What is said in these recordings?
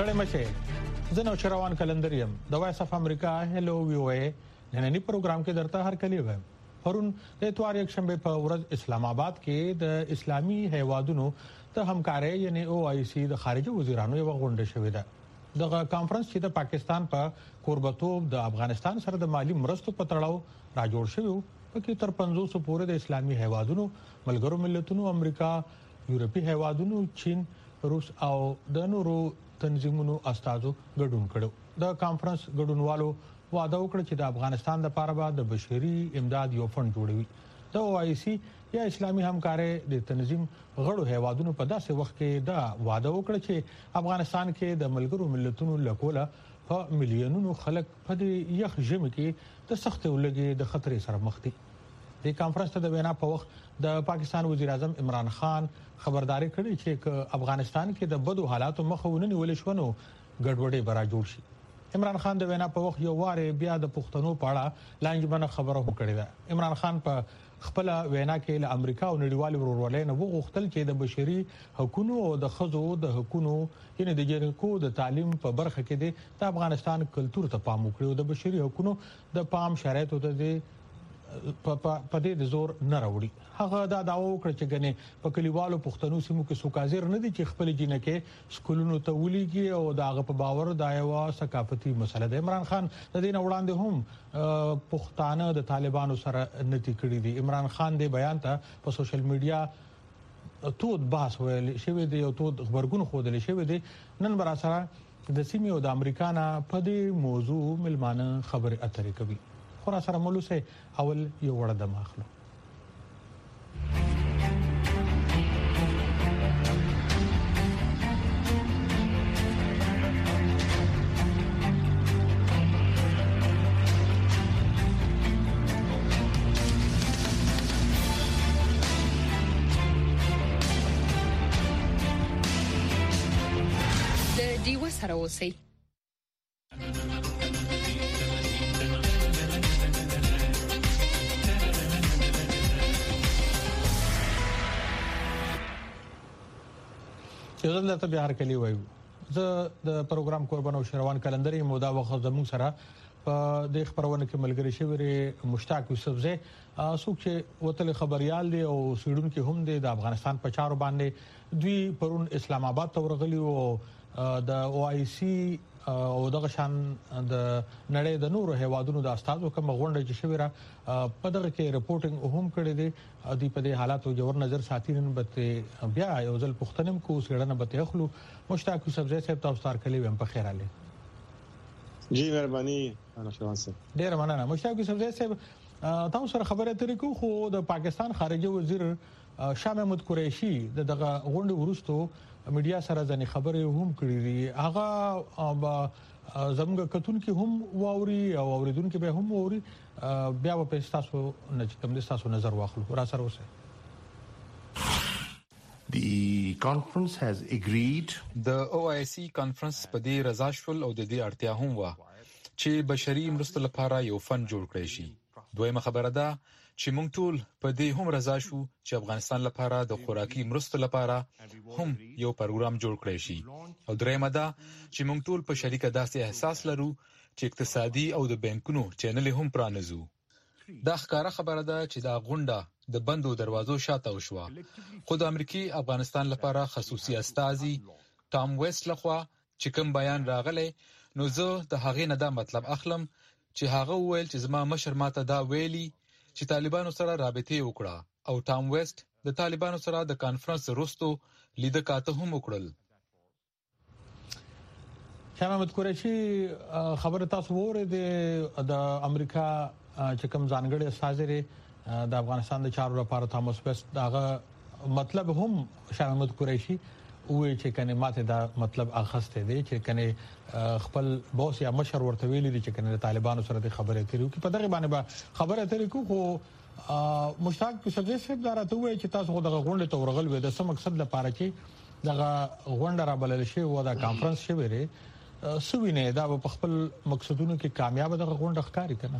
ستړی مشه زه نو شروان کلندر یم د وایس اف امریکا هلو وی او ای نننی پروګرام کې درته هر کلی وایم پرون د اتوار یک شنبه په ورځ اسلام آباد کې د اسلامي هیوادونو ته همکاري یعنی او آی سی د خارجه وزیرانو یو غونډه شوې ده دغه کانفرنس چې د پاکستان په قربتوب د افغانستان سره د مالی مرستو په تړاو راجوړ شوی پکې تر 500 پورې د اسلامي هیوادونو ملګرو ملتونو امریکا یورپی هیوادونو چین روس او د نورو تنظیمونو استادو ګډون کړو د کانفرنس ګډونوالو وعده وکړه چې د افغانستان لپاره به د بشري امداد یو فند جوړوي د او آی سی یا اسلامي همکاري د تنظیم غړو هیوادونو په داسې وخت کې دا وعده وکړه چې افغانستان کې د ملګرو ملتونو لکوله په میلیونونو خلک په دې یخ ژمي کې د سخت ولګي د خطرې سره مخ دي د کانفرنس ته د وینا په وخت د پاکستان وزیر اعظم عمران خان خبرداري کړې چې افغانستان کې د بدو حالاتو مخه ونني ول شونو ګډوډي برا جوړ شي عمران خان د وینا په وخت یو واره بیا د پښتنو په اړه لانجمنه خبره وکړه ده عمران خان په خپل وینا کې له امریکا او نړیوال ورورولۍ نه وغوښتل چې د بشري حقوقو او د خزو د حقوقو یعنی د جنکو د تعلیم په برخه کې د افغانستان کلچر ته پام وکړي د بشري حقوقو د پام شرایطو ته په دې د زور نه راوړي هغه دا داوا وکړه چې غني په کلیوالو پښتنو سیمو کې سوکازر نه دي چې خپل جنکه سکولونو ته ولېږي او داغه په باور دا یو ثقافتي مسله ده عمران خان د دې وړاندې هم پښتانه د طالبانو سره نتی کړی دي عمران خان د بیان ته په سوشل میډیا تود بحث ویل شوی دی او تود خبرګون خوده شوی دی نن برا سره د سیمې او د امریکا نه په دې موضوع ملمانه خبري اترې کوي خورا سره مولوسه اول یو وړه د ماخلو د دیو سره اوسئ یو ځل ته بیا هر کلی وایو زه د پروګرام قربان او شروان کلندر یم دا وخت زموږ سره په د خبرونه کې ملګری شوی مشتاق یوسف زه څوک چې وتل خبريال دی او سویډن کې هم دی د افغانستان په چارو باندې دوی پرون اسلام آباد ته ورغلي او د او آی سی او دغه شان د نړۍ د نورو هیوادونو د استادو کوم غونډه چې شوی را په دغه کې رپورټینګ هم کړی دی د په دې حالاتو جوړ نظر ساتینن به بیا یو ځل پښتنم کو سړنه به اخلو مشتاق یوسف زه صاحب تاسو تر کلی ویم په خیر علي جی مهرباني انا شوان صاحب ډیر مننه مشتاق یوسف زه صاحب تاسو سره خبره ترې کو خو د پاکستان خارجه وزیر شاه محمود قریشي دغه غونډه ورستو میډیا سره ځنې خبرې هم کړې دي هغه زموږ کتونکو هم واوري او اوریدونکو به هم واوري بیا په تاسو نه کوم د تاسو نظر واخلو را سره اوسه The conference has agreed the OIC conference په دې رضا شول او د دې اړتیا هم و چې بشري مرستو لپاره یو فند جوړ کړی شي دویمه خبره ده چې موږ ټول په دې هم رضا شو چې افغانستان لپاره د خوراکي مرستو لپاره هم یو پروګرام جوړ کړی شي او دریمه ده چې موږ ټول په شریکه داسې احساس لرو چې اقتصادي او د بانکونو چینل هم پرانیزو دا ښکاره خبره ده چې دا غونډه د بندو دروازو شاته وشوه خو د امریکای افغانستان لپاره خصوصي استازي ټام ویسټ لخوا چې کوم بیان راغلی نو زه د هغې نه دا مطلب اخلم چې هغه وویل چې زما مشر ماته دا ویلي چې طالبانو سره رابطه وکړه او ټام ویسټ د طالبانو سره د کانفرنس وروسته لیده کاته هم وکړل شاه محمود قریشي خبره تاسو وره د امریکا چې کوم ځانګړي استازي د افغانستان د چارو لپاره تاموس ویسټ داغه مطلب هم شاه محمود قریشي وې چې کنه ماته دا مطلب اخسته دي چې کنه خپل بوس یا مشر ورته ویلي دي چې کنه طالبانو سره د خبرې تیرو کې په دغه باندې خبره تیرې کو مشتاق یوسف صاحب دا راته وایي چې تاسو دغه غونډه ته ورغل وې د څه مقصد لپاره چې دغه غونډه را بلل شي او دا کانفرنس شوی دی سوینه دا په خپل مقصدونو کې کامیاب دغه غونډه ښکاری کنه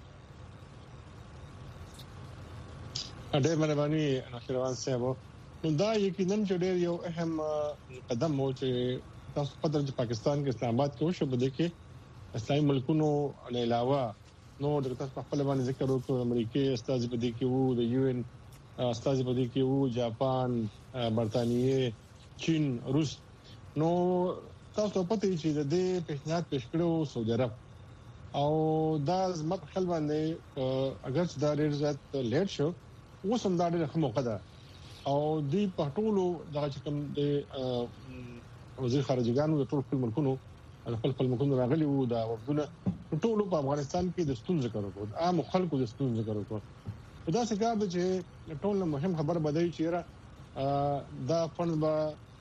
ډېر مهرباني ناشروان صاحب دا یقینا چې ډېر یو اهم قدم و چې تاسو په درجه پاکستان کې اسلام آباد کې وشو بده کې اسلامي ملکونو علاوه نو د تاسو په خپل باندې ذکر وکړو امریکای استاد بده کې وو د یو ان استاد بده کې وو جاپان برتانیې چین روس نو تاسو په دې چې د دې پیشنهاد پیش کړو سعودي عرب او دا زما په خپل باندې اگر چې دا ډیر زیات لیټ شو وسم دا ډیره موقع ده او دی په ټولو دغه چې کوم د وزیر خارجګانو د ټولو ملکونو خپل ملکونو راغلي وو دا وګونه ټولو په افغانستان کې د ستون ذکر وکړ عام خلکو د ستون ذکر وکړ دا څه کار دی چې ټول مهم خبر بدای چې دا فند با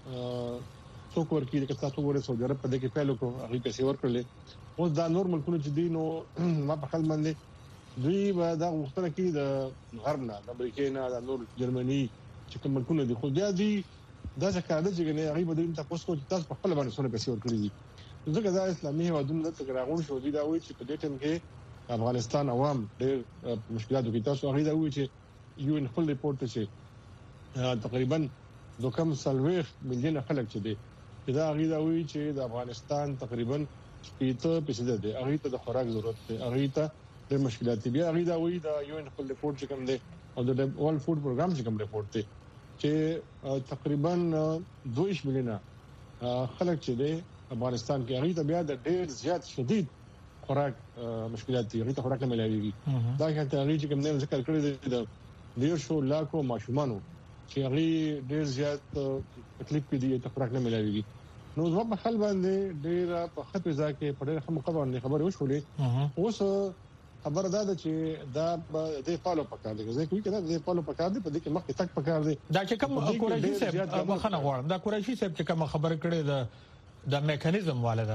څوک ورکی د تاسو غوړې سعودي عرب په دې کې پیلو کو هغه پیسې ورکړلې اوس دا نور ملکونو چې دي نو ما په خپل باندې دوی به دا وختونه کې د غرب نه د امریکا نه د نور جرمني چې کوم ملکونه دي خو بیا دي دا څه کار دی چې هغه به د تاسو کو تاسو په خپل باندې سونه پیسې ورکړي دي ځکه دا اسلامي هیوادونو د تګراغون شو دي دا وایي چې په دې ټیم کې افغانستان عوام ډېر مشکلاتو کې تاسو هغه دا وایي چې یو ان خپل ریپورت چې تقریبا د کم سلويخ مليون خلک چې دي دا هغه دا وایي چې د افغانستان تقریبا 80% دي هغه ته د خوراک ضرورت دی هغه ته د مشکلات بیا هغه دا وایي دا یو ان خپل ریپورت چې کوم دی او د ورلد فود پروګرام چې کوم ریپورت دی چې تقریبا 2 ملیونه خلک چې دی افغانستان کې هغه ته بیا د ډېر زیات شدید خوراک مشکلات دي هغه ته خوراک نه ملایوي دا چې هغه چې کوم نه ذکر کړی دی د ډیر شو لاکو ماشومانو چې هغه ډېر زیات تکلیف کې دي ته خوراک نه ملایوي نو زما په خپل باندې ډېر په خپل ځکه په ډېر خمو قبر خبرې وشولې اوس خبر دا ده چې دا د فالو پکار دي ځکه کوي کنه د فالو پکار دي په دې کې مخکې تک پکار دي دا چې کوم قریشي صاحب مخنه غواړم دا قریشي صاحب چې کوم خبر کړي د میکانیزم والده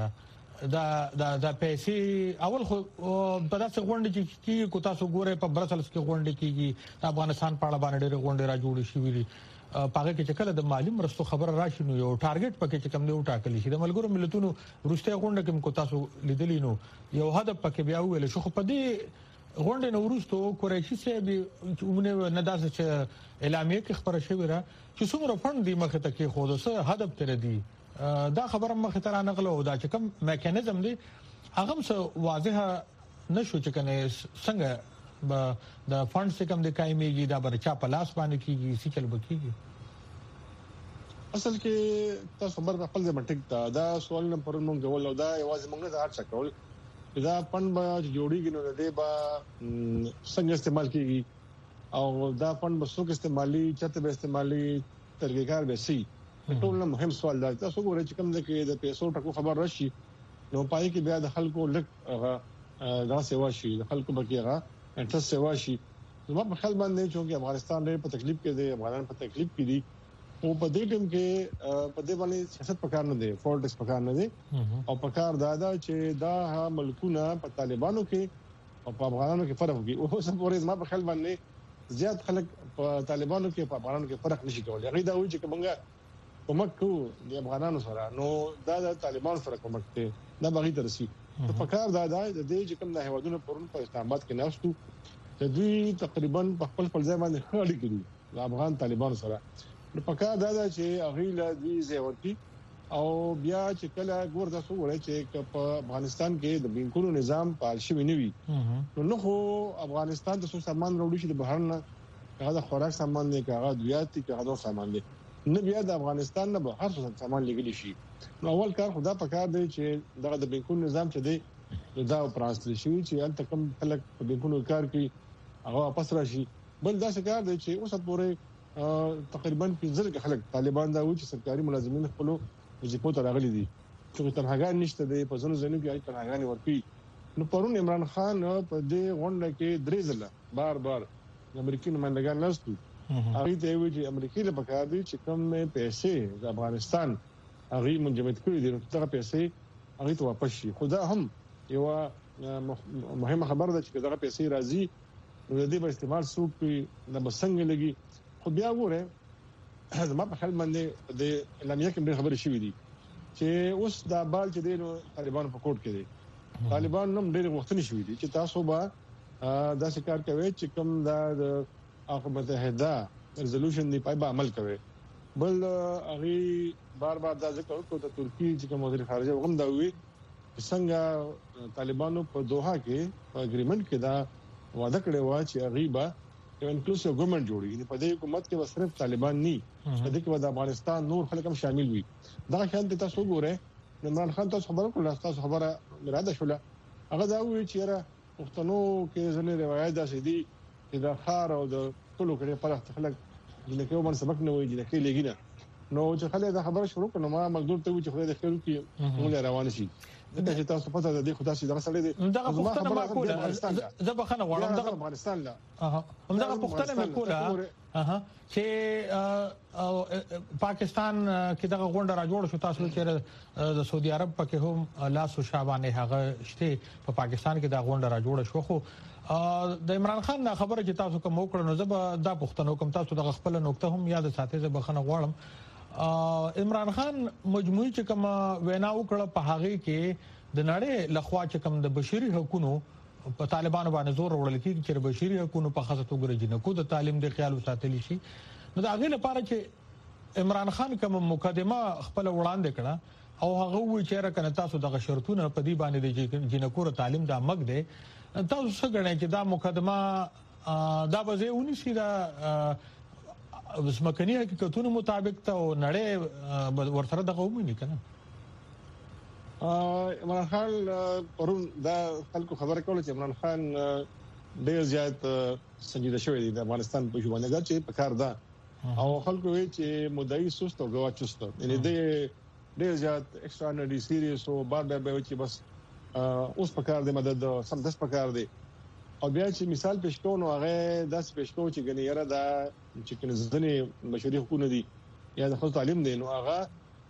دا پیسې اول خو په داسې غونډه کې کو تاسو ګوره په برسلز کې غونډه کېږي د افغانستان په اړه باندې ډېر غونډه را جوړ شي ویلي پاګه کې چې کله د مالی مرستو خبر راشي نو یو ټارګټ پکې چې کم دی وټاکل شي د ملګرو ملتونو روسته غونډه کې کو تاسو لیدلی نو یو هدف پکې بیا ویل شو خو په دې غونډه نو ورستو قریشي صاحب عمومي نه داسې چې اعلامیه کې خبره شوې را چې څومره فند دی مخه ته کې خو د هدف تر دی دا خبره مخه ته رانغله او دا چې کوم میکانیزم دی هغه څه واضحه نشو چې کنه څنګه د فند څخه د قائمېږي دا برچا په لاس باندې کیږي سیکل بکیږي اصل کې تاسو خبر په خپل ځای باندې دا سوال نه پرون مونږ غول او دا یوازې مونږ نه هڅه کول دا فند به جوړیږي نو دې به څنګه استعمال کیږي او دا فند به څوک استعمالي چته به استعمالي ترګیکار به سي ټول نه مهم سوال دی تاسو ګورئ چې کوم ځکه د پیسو ټکو خبر راشي نو پای کې بیا د خلکو لک دا سیوا شي د خلکو بکیغه انټرست سیوا شي زما په خیال باندې چې افغانستان ډېر په تکلیف کې دی افغانان په تکلیف کې دي او په دې ټیم کې په دې باندې سیاست پکار نه دی پالیټکس پکار نه دی او پکار دا چې دا ملکونه په طالبانو کې او په افغانانو کې فرق وي او څه پورې زما په خیال باندې زیات خلک په طالبانو کې په افغانانو کې فرق نشي کولای هغه دا وایي چې کومه کومک کوو د افغانانو سره نو دا د طالبانو سره کومک دی دا بغي ترسي په پکار دا د دې چې کوم نه هیوادونو پرون په اسلام آباد کې ناشتو د دوی تقریبا په خپل ځای باندې خالی کړي د افغان طالبانو سره نو پکار دا چې هغه له دې ځورتي او بیا چې کله ګور تاسو وایي چې په افغانستان کې د بانکونو نظام پال شوی نه وي نو خو افغانستان د څو سامان وروړي چې د بهر نه هغه د خوراک سامان دی هغه دویاتي هغه د سامان دی نه بیا د افغانستان نه به هر څه سامان لګلی شي نو اول کار خدا پکار دی چې دغه د بانکونو نظام چې دی دا پرانستل شي چې ان تکم خلک په بانکونو کار کوي هغه واپس راشي بل دا څه کار دی چې اوس پورې تقریبا 15 خلک طالبان دا و چې سرکاري ملازمین خپل وظیفو ته راغلي دي چې تنهاګان نشته دی په ځینو ځینو کې تنهاګان ورپی نو پرون عمران خان په دې غونډه کې درې ځله بار د امریکای نمائندګان ناستو هغه ته وی چې امریکای له پکار دي چې کوم پیسې د افغانستان هغه منجمد کړی دي نو دغه پیسې هغه ته واپس شي خدا هم یو مهمه خبره ده چې دغه پیسې راځي نو د دې په استعمال څوک د بسنګ لګي خو بیا وره زما په خپل باندې د اعلامیه کې ډېر خبرې شوې دي چې اوس دا بال چې د طالبانو په کوټ کې دي طالبان نوم ډېر وختونه شوې دي چې تاسو به دا څه کوي چې کوم د اقوام متحده ریزولوشن دی پای به عمل کوي بل هغه بار بار دا ذکر وکړو د ترکی چې کوم وزیر خارجه وغم دا وی څنګه طالبانو په دوحه کې په اګریمنت کې دا وعده کړی و چې غیبه یو انکلوسیو ګورنمنت جوړي په دې حکومت کې صرف طالبان نه په دې کې د افغانستان نور خلک هم شامل وي دا خیال ته تاسو وګورئ عمران خان تاسو خبرو کړل تاسو خبره مراده شوله هغه دا وی چې را پښتنو کې ځنې روایت دا سدي چې د خار او د ټولو کې پرخت خلک د کوم باندې سبق نه وایي د کې لګینا نو چې خلک دا خبره شروع کړه ما مقدور ته و چې خدای د خیر کې موږ روان شي دا چې تاسو پته ده خدای سي دا سره دي دغه پښتنه ما کوله زه بخنه غواړم دغه افغانستان لا همدغه پښتنه مې کوله چې پاکستان کې دغه غونډه را جوړ شو تاسو چې د سعودي عرب پکې هم لاس او شابانه هغه شته په پاکستان کې دا غونډه را جوړ شو خو د عمران خان خبره چې تاسو کوم وکړو نو زه به دا پښتنو کوم تاسو د خپل نقطه هم یاد ساتئ زه بخنه غواړم عمران خان مجموعي چې کوم وینا وکړه په هغه کې د نړۍ لخوا چې کوم د بشري حقوقو په طالبانو باندې زور وړل کیږي چې بشري حقوقو په خاصه توګه جنکو د تعلیم د خیال ساتلی شي نو دا غوښنه لپاره چې عمران خان کوم مقدمه خپل وړاندې کړه او هغه وی چې راکنه تاسو د شرطونو په دی باندې د جنکو تعلیم دا مګ دی تاسو څنګه غواړئ چې دا مقدمه دا به ونیسي دا وسمکني حقیقتونو مطابق ته نړۍ ورسره دغه ومني کنه عمران خان پرون دا خلکو خبره کوله چې عمران خان ډیر زیات سنجیده شوی دی د افغانستان په ژوند کې چې په کار ده او خلکو وی چې مدعي سست او غوا چست یعنی ډیر زیات ایکسترانډری سیریس او بار بار به چې بس اوس په کار دی مدد سم داس په کار دی او بیا چې مثال پېښ کوو نو هغه داس پېښ کوو چې ګنې یاره دا چې کنه ځنې بشري حقوق دي یا د خپل تعلیم دی نو هغه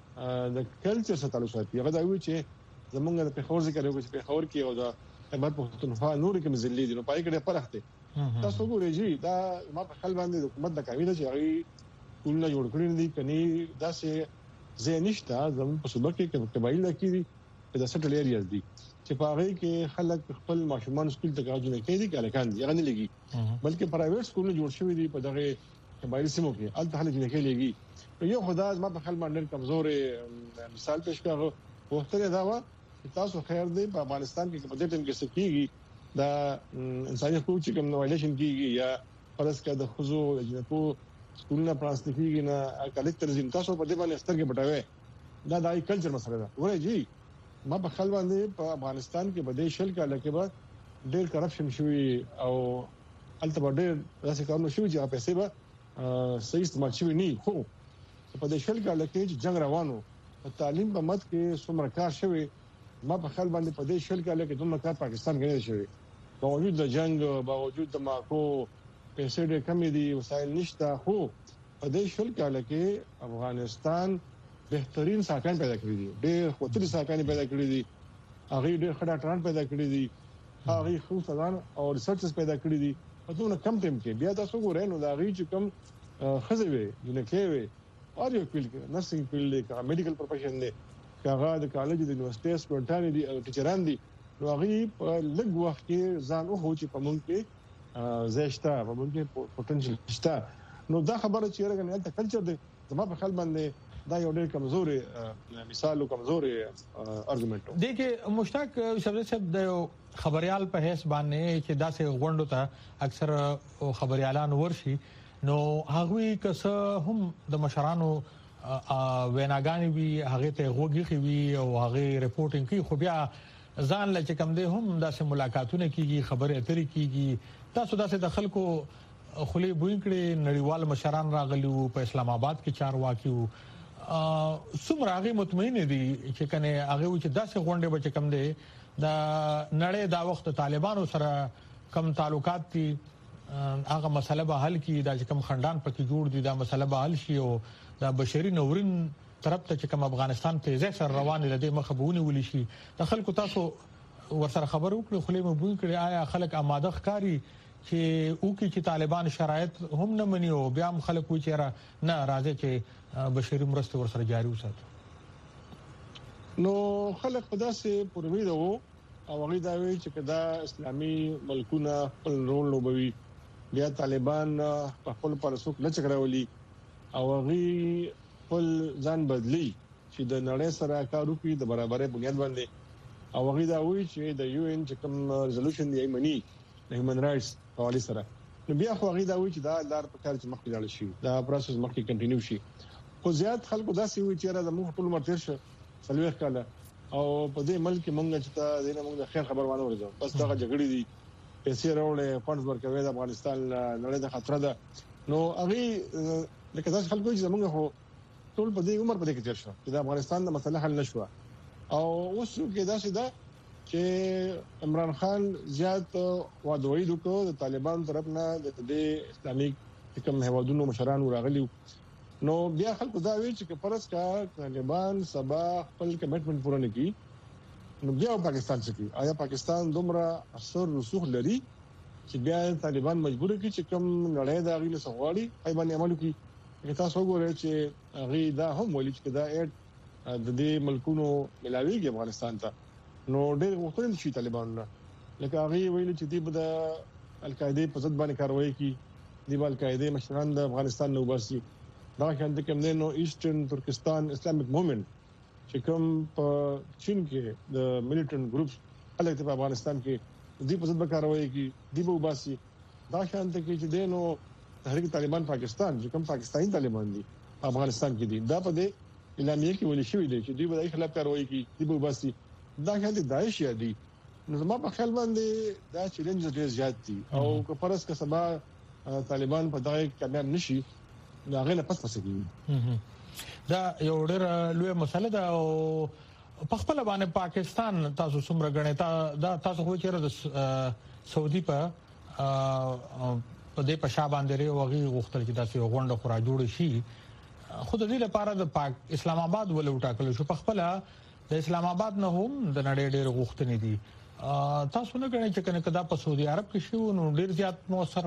د کلچر سره تعلق ساتي هغه دا وی چې زمونږ د پیښور ذکر یو چې پیښور کې او د خیبر پختونخوا نور کې مزلي دي نو پای کې پرخته تاسو ګورئ جی دا ما په خپل باندې د حکومت د کاوی چې هغه ټولنه جوړ کړی دي کني دا سه زینشته زموږ په صوبه کې قبایل کې د سټل ایریاز دي چې په هغه کې خلک خپل ماشومان سکول ته راځي کې دي کالکان دي هغه نه لګي بلکې پرایویټ سکول جوړ شوی دي په دغه قبایل سیمو کې الته خلک نه کې لګي یو خدای ما په خپل باندې کمزور مثال پېښ کړو وختره دا و تاسو خیر دی په افغانستان کې په دې ټیم کې سکیږي دا انساني حقوق چې کوم وایلیشن کیږي یا فرض کړه د خزو جنکو سکولونه پرانستګي نه کلیکټر زین تاسو په دې باندې سترګې پټوي دا دای کلچر مسله ده وایي جی ما په خپل باندې په افغانستان کې بده شل کاله کې به ډېر کرپشن شوی او البته ډېر داسې کارونه شوی چې پیسې به صحیح استعمال شوی نه خو په دې شل کاله کې چې جنگ روانو په تعلیم په مت کې څومره کار شوی ما په خپل باندې په دې شل کاله کې دومره کار پاکستان کې نه شوی باوجود د جنگ باوجود د ماکو پیسې ډېر کم دي وسایل نشته خو په دې شل کاله کې افغانستان بهترین ساکان پیدا کړی دي ډېر خوتري ساکان پیدا کړی دي هغه ډېر خړه ټران پیدا کړی دي هغه خو سلام او ریسرچز پیدا کړی دي په دونه کم ټیم کې بیا تاسو ګورئ نو دا غي چې کم خزوي جنکه وي او یو فیلډ کې نرسنګ فیلډ کې میډیکل پروفیشن دی هغه د کالج د یونیورسيټي سټوډنټان دي او ټیچران دي نو هغه په لږ وخت کې ځان او هو چې په مونږ کې زیشتا په مونږ کې پوتنشل شته نو دا خبره چې راغلی د کلچر دی زما په خیال باندې دا یو ډېر کمزوري مثال او کمزوري ارګومنټ دی کې مشتاق شبري صاحب د خبريال په هیڅ باندې چې داسې غونډو ته اکثر خبريالان ورشي نو هغه کسه هم د مشرانو ویناګانی وی هغه ته غوږی وی او هغه ریپورتینګ کوي خو بیا ځان لکه کم دی هم داسې ملاقاتونه کیږي خبرې اترې کیږي تاسو داسې د خلکو خلی بوینکړي نړیوال مشران راغلي په اسلام آباد کې چارواکي څومره هغه مطمئن دي چې کنه هغه چې داسې غونډه به کم دي د نړۍ دا وخت طالبانو سره کم تعلقات دي هغه مسله به حل کی دا چې کم خندان پکې جوړ دي دا مسله به حل شي او دا بشري نورین طرف ته چې کم افغانستان تیزه سره روان دي مخبونه ولي شي د خلکو تاسو ورسره خبر وکړو خلی مبوي کړی آیا خلک آماده ښکاری چې او کې چې طالبان شرایط هم نه مني او بیا هم خلک وي چې نه راځي چې بشري مرسته ورسره جاري وساتي نو خلک په داسې پرمید وو او هغه دا وی چې دا اسلامي ملکونه خپل رول لوبوي بیا طالبان په خپل پرسوک نه چکراولي او هغه خپل ځان بدلی چې د نړۍ سره کار وکړي د برابرۍ بنیاد باندې او هغه دا وایي چې د یو ان چې کوم ریزولوشن دی منی د هیومن رائټس حواله سره نو بیا خو هغه دا وایي چې دا لار په کار چې مخکې لاړ شي دا پروسس مخکې کنټینیو شي خو زیات خلکو دا سی وایي چې را د موږ ټول مرتیر شو سلوخ کاله او په دې ملک مونږ چې دا دینه مونږ خیر خبر وانه ورځو بس دا جګړې دي پیسې راوړې فنډز ورکوي د افغانستان نړۍ د خطر ده نو هغه لکه تاسو خلکو چې زمونږ هو ټول په دې عمر په دې کې تیر شو چې د افغانستان د مسله حل نشو او اوس کې دا څه ده چې عمران خان زیات وادوي دغه د طالبان طرف نه د اسلامي کوم هوادونو مشران راغلي نو بیا خلکو دا وی چې پرس کا طالبان سبا خپل کمټمنټ پوره نه کړي نو بیا پاکستان څخه آیا پاکستان دومره اثر رسوخ لري چې بیا طالبان مجبور کړي چې کوم لړۍ دا غوښنه سغواړي ایبان عمل کوي تاسو وګورئ چې غي دا هم ولې چې دا اډ د دې ملکونو ملاویږي افغانستان ته نو ډېر مختلف شي طالبان لکه هغه ویل چې دی د القاعده په ضد باندې کاروایی کوي دی د القاعده مشران د افغانستان نو باسي دا څنګه کوم نه نو ایسټرن ترکستان اسلامیک موومېنټ چې کوم په چین کې د ملیټنټ ګروپس الګ په افغانستان کې دی په ضد کاروایی کوي دی په باسي دا څنګه کې چې دینو تحریک طالبان پاکستان چې کوم پاکستاني طالبان دي افغانستان کې دي دا په دې اعلامیه کې ویل شوی دی چې دوی به خلاف کاروایی کوي دی په باسي دا څنګه داعش یادي نو زما په خیال باندې دا چیلنج ډېر زیات دي او که فرض که سبا طالبان په دغه کامیاب نشي دا غنه پس کیږي دا یو ډېر لوی مسله ده او په خپل باندې پاکستان تاسو څومره غنئ دا تاسو خو چیرې د سعودي په دې په شابه باندې وغي غوښتل چې تاسو غونډه خورا جوړ شي خو د دې لپاره د پاک اسلام آباد ولې وټاکل شو په خپل د اسلام آباد نه هم د نړۍ ډېر غوښتنې دي تاسو نه غنئ چې کنه کدا په سعودي عرب کې شو نو ډېر زیات موثر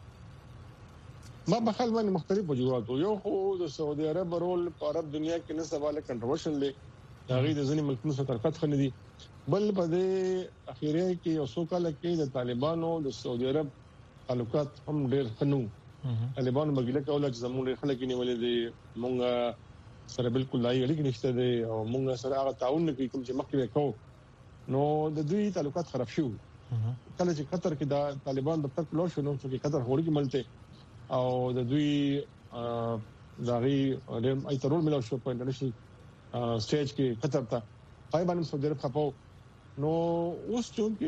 ما په خپل باندې مختلف وجوهات یو خو د سعودي عرب رول په عرب دنیا کې نه سواله کنټروورشل دی هغه د ځینې ملکونو سره طرفت خنه دي بل په دې اخیره کې یو څو کال کې د طالبانو د سعودي عرب تعلقات هم ډېر خنو طالبانو بګیله کوله چې زموږ خلک نیولې دي مونږ سره بالکل لای اړیکې نشته دي او مونږ سره هغه تعاون کوي کوم چې مخکې وکاو نو د دوی تعلقات خراب شو کله چې قطر کې د طالبان د تک لور شنو چې قطر هوري کې ملته او د دوی داغي ای ترول ملو شو په انټرنیشنل سټیج کې قطر ته پای باندې سعودي عرب خپو نو اوس چې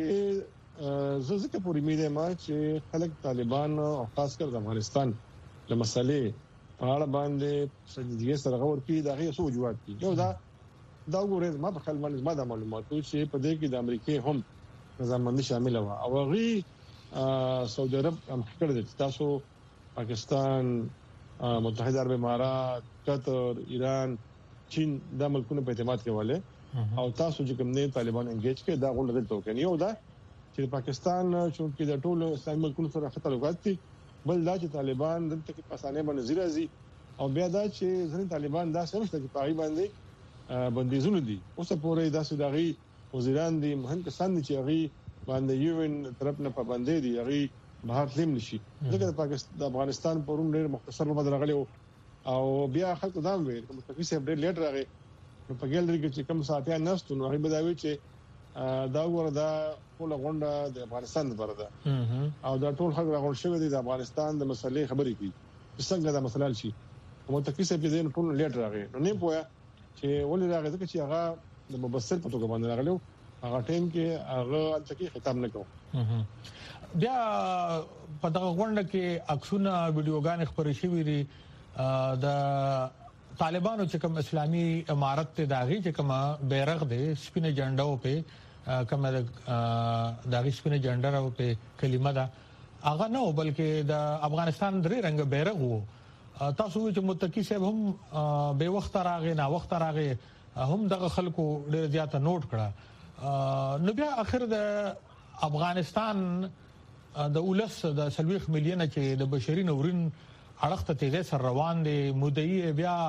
ځکه پوری میده ما چې خلک طالبان او خاص کر د افغانستان د مسلې په اړه باندې سنجیدګي سره غور کوي دا غي څه وجوهات دي یو دا وګورئ ما په خپل باندې ما د معلوماتو چې په دې کې د امریکای هم نظاممندي شامل و او غي سعودي عرب هم کړی دي تاسو پاکستان متحده عرب امارات قطر ایران چین د ملکونو په اعتماد کې والے او تاسو چې کوم نه طالبان انګیج کې دا غوړل دلته کوي یو دا چې پاکستان چې د ټولو اسلامي ملکونو سره خطر وکړي بل دا چې طالبان دلته کې پاسانه باندې زیرازي او بیا دا چې ځینې طالبان دا سمجته چې پای باندې بندیزونه دي اوس پورې دا سوداغي وزیران دي مهم کسان چې هغه باندې یو ان طرف نه پابندې دي هغه بهر تلم نشي ځکه د افغانستان پرون ډېر مختصر ومد راغلی او بیا خلکو دا ویل کوم تفصیل ډېر لیټ راغی نو په ګالري کې چې کوم ساعتیا نهستو نو هغه بداوي چې دا وردا ټول غونډه د افغانستان لپاره ده او دا ټول خلک راغون شوی دي د افغانستان د مسلې خبرې کوي څنګه دا مسله شي مو تکلیف په دې ټول لیټ راغی نو نه پوهه چې ولې راغی ځکه چې هغه د مبصر په توګه باندې راغلو هغه ټیم کې هغه تکي خطاب نه کوي بیا په دغه غونډه کې عکسونه ویډیوګان خبرې شوې دي د طالبانو چې کوم اسلامي امارت ته داغي چې کوم بیرغ دی سپینه جنډا او په کوم داغي سپینه جنډا او په کلمه دا هغه نه بلکې د افغانستان درې رنګ بیرغ وو تاسو چې متکی صاحب هم به وخت راغی نه وخت راغی هم دغه خلکو ډېر زیاته نوٹ کړه نو بیا اخر د افغانستان د اولس د 30 ملیونه چې د بشري نورین اړخته تیزه سر روان دي مودعي بیا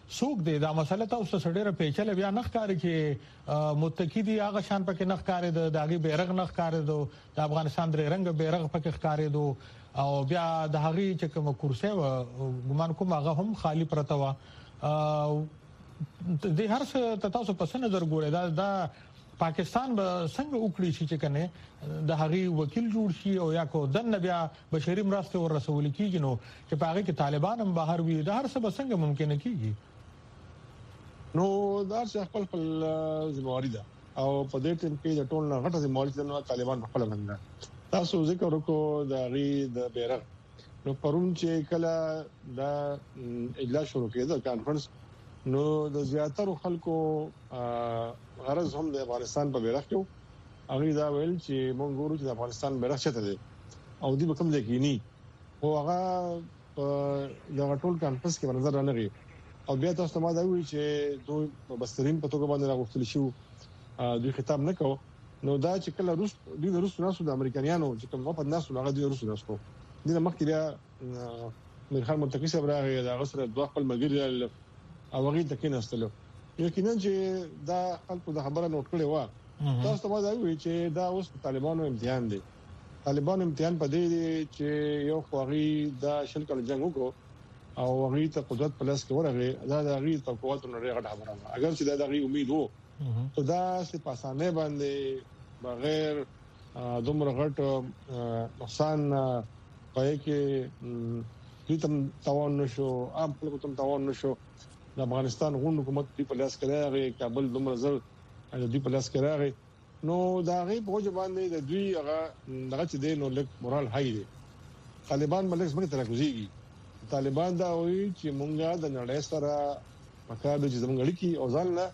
سوق دی دا مسله تاسو سره ډیره پیچلې بیا نه ښکاري چې متکی دي هغه شان پکې نه ښکاري د داغي بیرغ نه ښکاري د افغانستان درې رنگ بیرغ پکې ښکاري او بیا د هغه چې کوم کورسه و ګمان کوم هغه هم خالی پرته و د هر څه تاسو په نظر ګورئ دا پاکستان به څنګه وکړي چې کنه د هغه وکیل جوړ شي او یا کو دنه بیا بشري مرسته ور رسول کیږي نو چې پاره کې طالبان هم بهر وي د هر څه به څنګه ممکن کیږي نو دا چې خپل ذمہواری ده او په دې ټیم کې د ټول نه غټه ذمہواری ده طالبان په خپل باندې تاسو ذکر وکړو د غي د بیرغ نو پرون چې کله دا اجلاس شروع کېده کانفرنس نو د زیاتره خلکو غرض هم د افغانستان په بیرغ کې هغه دا ویل چې مونږ ګورو چې د افغانستان بیرغ چته دی او دې به کوم ځای کې ني او هغه د ټول کانفرنس کې نظر نه لري او بیا تاسو ما دا وی چې دوی بسترین په توګه باندې راغوښتل شو دوی خطاب نه کو نو دا چې کله روس ناسو د امریکایانو چې کوم په ناسو هغه د روس ناسو د مخکې بیا من خان متکی صاحب راغی دا غسر دوه خپل مګری او هغه تکې نستلو یقینا چې دا خلکو د خبره نوٹ کړي و تاسو ما دا وی چې دا اوس طالبانو امتحان دی طالبانو امتحان په دې چې یو خوغي دا شل کله جنگ وکړو او هغه ته قدرت پلاس کې ورغی دا د هغه توقعاتو نه غټه خبره ده اگر چې دا د هغه امید وو ته دا څه پاسانه باندې بغیر دومره غټ نقصان پای کې هیڅ تاوان نشو عام خلکو ته تاوان نشو د افغانستان غونډه حکومت دی په لاس کې راغی کابل دومره زر دی په لاس کې راغی نو دا غي په وجه باندې د دوی هغه دغه چې دی نو لک مورال هاي دي طالبان ملک څنګه ترکوزيږي طالبان دا وایي چې مونږه د نړۍ سره مکار د زمونږ اړیکې او ځانله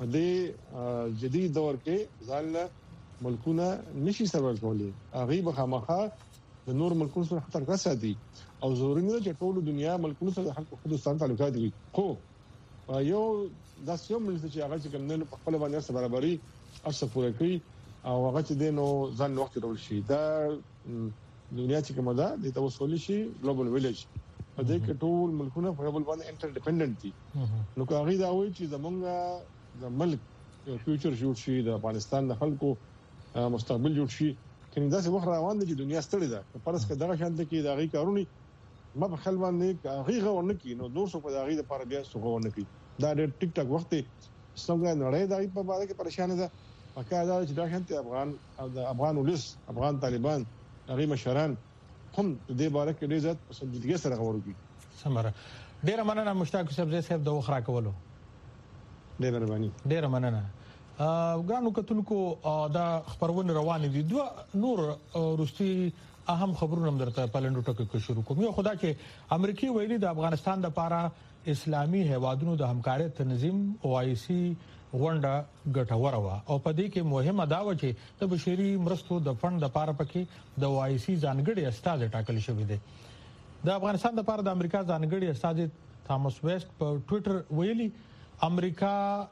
د جدید دور کې ځانله ملکونه نشي سرور کولی هغه به خامخا د نور ملکونو سره خطر راځي او ضروري نه چې ټول دنیا ملکونو سره حق خودستان تعلقات دي خو یو د سیمه ملت چې هغه چې کوم نه په خپل باندې سره برابرۍ اصل پوره کوي او هغه چې دینو ځان وخت ډول شي دا دنیا چې کومه ده د توسل شي ګلوبل ویلیج په دې کې ټول ملکونه په خپل باندې انټر ډیپندنت دي نو هغه دا وایي چې زمونږ د ملک فیوچر جوړ شي د افغانستان د خلکو مستقبل جوړ شي کله دا څه وخت روان دي چې دنیا ستړي ده پرس کې دغه شانت کې دا غي کارونه ما په خپل باندې هغه غوړنه کې نو 200 په دغه لپاره بیا څه غوړنه کې دا د ټیک ټاک وخت څنګه نړۍ دای په باندې کې پریشان ده پکې دا چې دا شانت افغان او د افغان ولس افغان طالبان هغه مشران هم دې باره کې ډېر زیات سنجیدګي سره غوړو کی سمره ډېر مننه مشتاق صاحب صاحب د وخرا کولو ډېر مهرباني ډېر مننه ګرانو کتونکو دا خبرونه روان دي دوه نور روسي اهم خبرونه هم درته پلنډو ټکو کې شروع کوم یو خدا چې امریکای ویلي د افغانستان د لپاره اسلامي هیوادونو د همکارۍ تنظیم OIC غونډه ګټوره وا او په دې کې مهمه دا و چې د بشري مرستو د فند لپاره پکې د OIC ځانګړي استاد ټاکل شوی دی د افغانستان د لپاره د امریکا ځانګړي استاد تامس ویسټ په ټوئیټر ویلي امریکا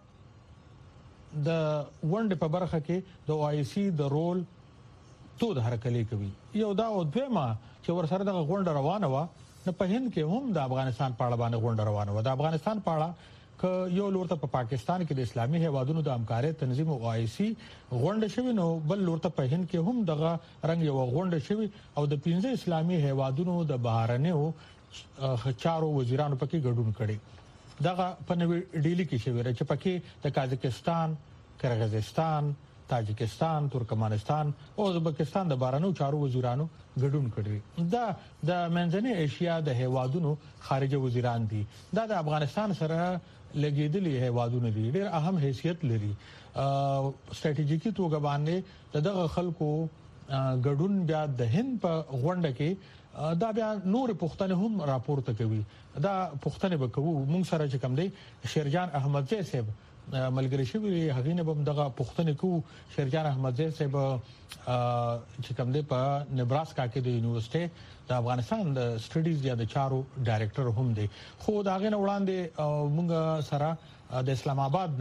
د ونډ په برخه کې د OIC د رول تو د هرکلی کوي یو دا او دویمه چې ورسره د غونډه روانه و نه په هند کې هم د افغانستان په اړه باندې غونډه روانه و د افغانستان په اړه ک یو لورته په پاکستان کې د اسلامي هیوادونو د همکارۍ تنظیم OIC غونډه شوی نو بل لورته په هند کې هم دغه رنګ یو غونډه شوی او د 15 اسلامي هیوادونو د بهرنیو چارو وزیرانو پکې ګډون کړي دغه په نوې ډیلی کې شوی چې پکې د قازقستان قرغیزستان تاجکستان ترکمنستان او ازبکستان د بهرنیو چارو وزیرانو ګډون کړي دا د منځنۍ ایشیا د هیوادونو خارجه وزیران دي دا د افغانستان سره لګیدلي هیوادونه دي ډېر اهم حیثیت لري ستراتیژیکي توګه باندې دغه خلکو ګډون بیا د هند په غونډه کې دا بیا نور پښتنه هم راپورته کوي دا پښتنه به کوو مونږ سره چې کوم دی شیرجان احمدزی صاحب ملګری شوی هغه نه بم دغه پښتنه کو شیرجان احمدزی صاحب چې کوم دی په نبراسکا کې د یونیورسيټي د افغانستان د سټډیز یا د چارو ډایریکټر هم دی خو دا غنه وړاندې مونږ سره د اسلام آباد نه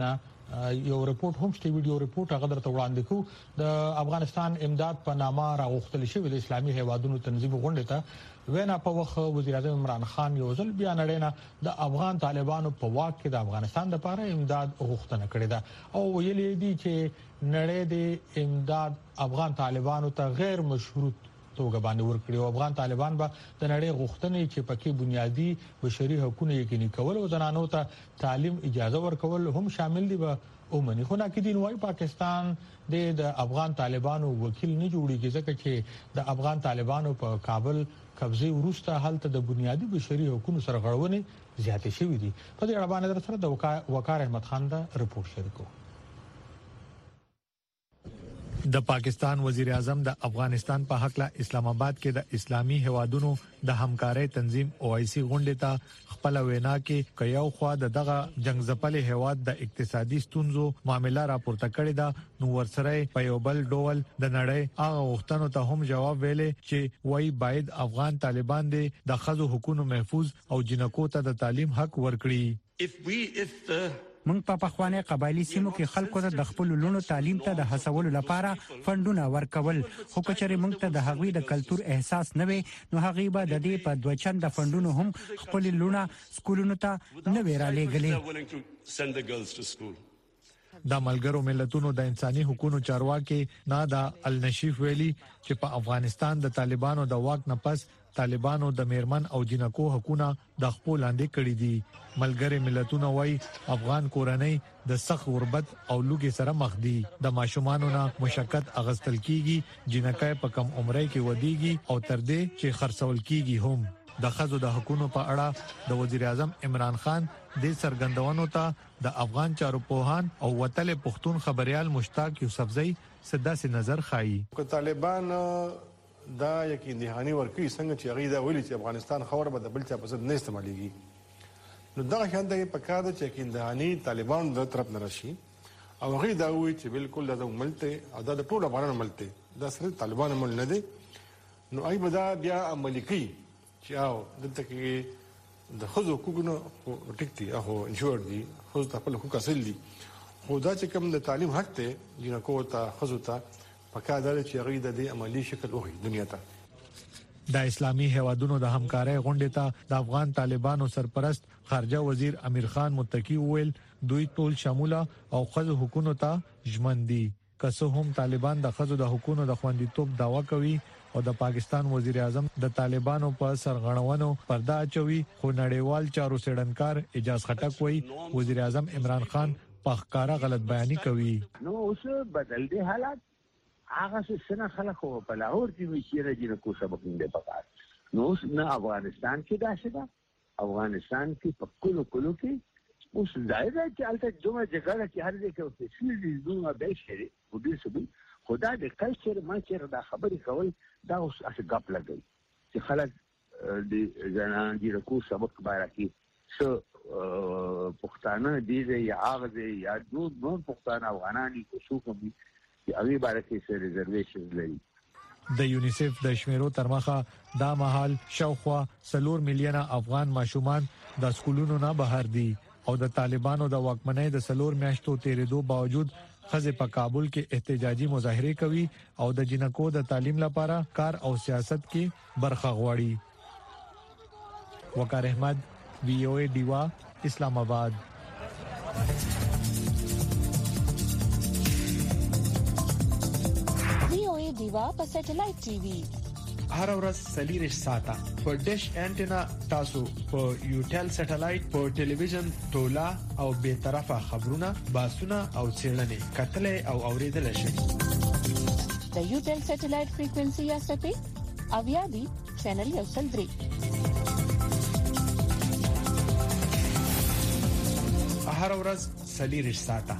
یو ریپورت هم شته ویډیو ریپورت هغه درته وړاندې کو د افغانستان امداد په نامه راغختل شوی د اسلامي هیوادونو تنظیم غونډه ته وینا په وخت وزیر اعظم عمران خان یو ځل بیا نړینا د افغان طالبانو په واک کې د افغانستان لپاره امداد غوښتنه کړې ده او ویلي دي چې نړۍ د امداد افغان طالبانو ته غیر مشروط توګه باندې ورکړي او افغان طالبان به د نړۍ غوښتنې چې پکې بنیادی بشري حقوقونه یقیني کول او زنانو ته تعلیم اجازه ورکول هم شامل دي به اومني خو ناکدین وايي پاکستان د افغان طالبانو وکیل نه جوړیږي ځکه چې د افغان طالبانو په کابل قبضه وروسته حالت د بنیادی بشري حقوقو سره غړونې زیاتې شوې دي په دې اړه باندې سره د وقار احمد خان دا رپورت شریکو د پاکستان وزیر اعظم د افغانستان په حق له اسلام آباد کې د اسلامي هوادونو د همکارۍ تنظیم OIC غونډه ته خپل وینا کې کيو خوا دغه جنگ ځپلې هواد د اقتصادي ستونزو معاملې راپورته کړې ده نو ورسره په یو بل ډول د نړۍ هغه وختونو ته هم جواب ویلې چې وای باید افغان طالبان د خزو حقوقو محفوظ او جنکو ته د تعلیم حق ورکړي موږ په پخوانی قبایلی سیمو کې خلکو ته د خپل لونو تعلیم ته د حسولو لپاره فندونه ورکول خو کچره موږ ته د هغوی د کلچر احساس نه وي نو هغوی به د دې په دوه چند فندونو هم خپل لونه سکولونو ته نه ویرالېګلې د ملګرو ملتونو د انساني حقوقو چارواکي نادا النشیف ویلي چې په افغانستان د طالبانو د واک نه پس طالبانو د میرمن او جنکو حقوقونه د خپل لاندې کړی دي ملګری ملتونه وايي افغان کورنۍ د سخت غربت او لوګي سره مخ دي د ماشومانو نه مشکل اغستل کیږي جنکای په کم عمرۍ کې ودیږي او تر دې چې خرڅول کیږي هم د خزو د حقوقو په اړه د وزیر اعظم عمران خان د سرګندونو ته د افغان چارو پوهان او وتل پښتون خبريال مشتاق یوسفزئی سداسي نظر خایي طالبان دا یقین دهانی ورکی څنګه چې هغه دا ویلي چې افغانستان خبره به د بل چا په ضد نه استعمالېږي نو دا خیال دی په کار چې یقین دهانی طالبان د طرف نه راشي او هغه دا وایي چې بالکل دا ملته او دا د ټول افغانانو ملته دا سره طالبان مل نه دي نو ای به دا بیا عملي کوي چې او دلته کې د خزو حقوقونه ټیکتي هغه انشور دي خو د خپل حقوق اصل دي خو دا چې کوم د تعلیم حق ته جنکو ته خزو ته پکاره چې هغه د عملی شکل وغي دنیا ته د اسلامي هوادونو د همکارۍ غونډه ته د افغان طالبانو سرپرست خارجه وزیر امیر خان متکی ویل دوی ټول شامل او خزو حقوقو ته ژمندي که هم طالبان د خزو د حقوقو د خوندیتوب داوا کوي او د پاکستان وزیر اعظم د طالبانو په سرغړونو پرده اچوي خو نړیوال چارو سړنکار اجازه خټک وایي وزیر اعظم عمران خان په ښکارا غلط بیاني کوي نو اوس بدل دي حالات هغه څنګه خلک په لاهور کې وشيره دي کو سبق نه پکار نو نه افغانستان کې داسې ده افغانستان کې په کلو کې اوس ظاهر دی چې البته دوه جګړه چې هر ځای کې اوسې شي دوه به شي په دې سبب خدا د کلچر ما چې دا خبرې کول دا اوس اسه غپ لګي چې خلک د ځنان دي کو سبق بارکی څو پښتانه دي یا هغه یا نور پښتانه افغاناني کو څو کوي اوی بارکه سره ریزرویشن لري د یونیسف د شمیرو ترمخه دا مهال شاوخوا 3 میلیونه افغان ماشومان د سکولونو نه بهر دي او د طالبانو د واکمنۍ د 3 میاشتو تیرېدو باوجود خزه په کابل کې احتجاجي مظاهره کوي او د جنکو د تعلیم لپاره کار او سیاست کې برخه غواړي وقار احمد VOA دیوا اسلام آباد دیوا په سټلایټ ټي وي هر ورځ سلیریش ساته په ډیش انټینا تاسو په یوټل سټلایټ په ټلویزیون تولا او به طرفه خبرونه باسونه او چیرلنې کتلې او اوریدل شي د یوټل سټلایټ فریکوئنسي یا سپې اویا دی چینل یو سل 3 هر ورځ سلیریش ساته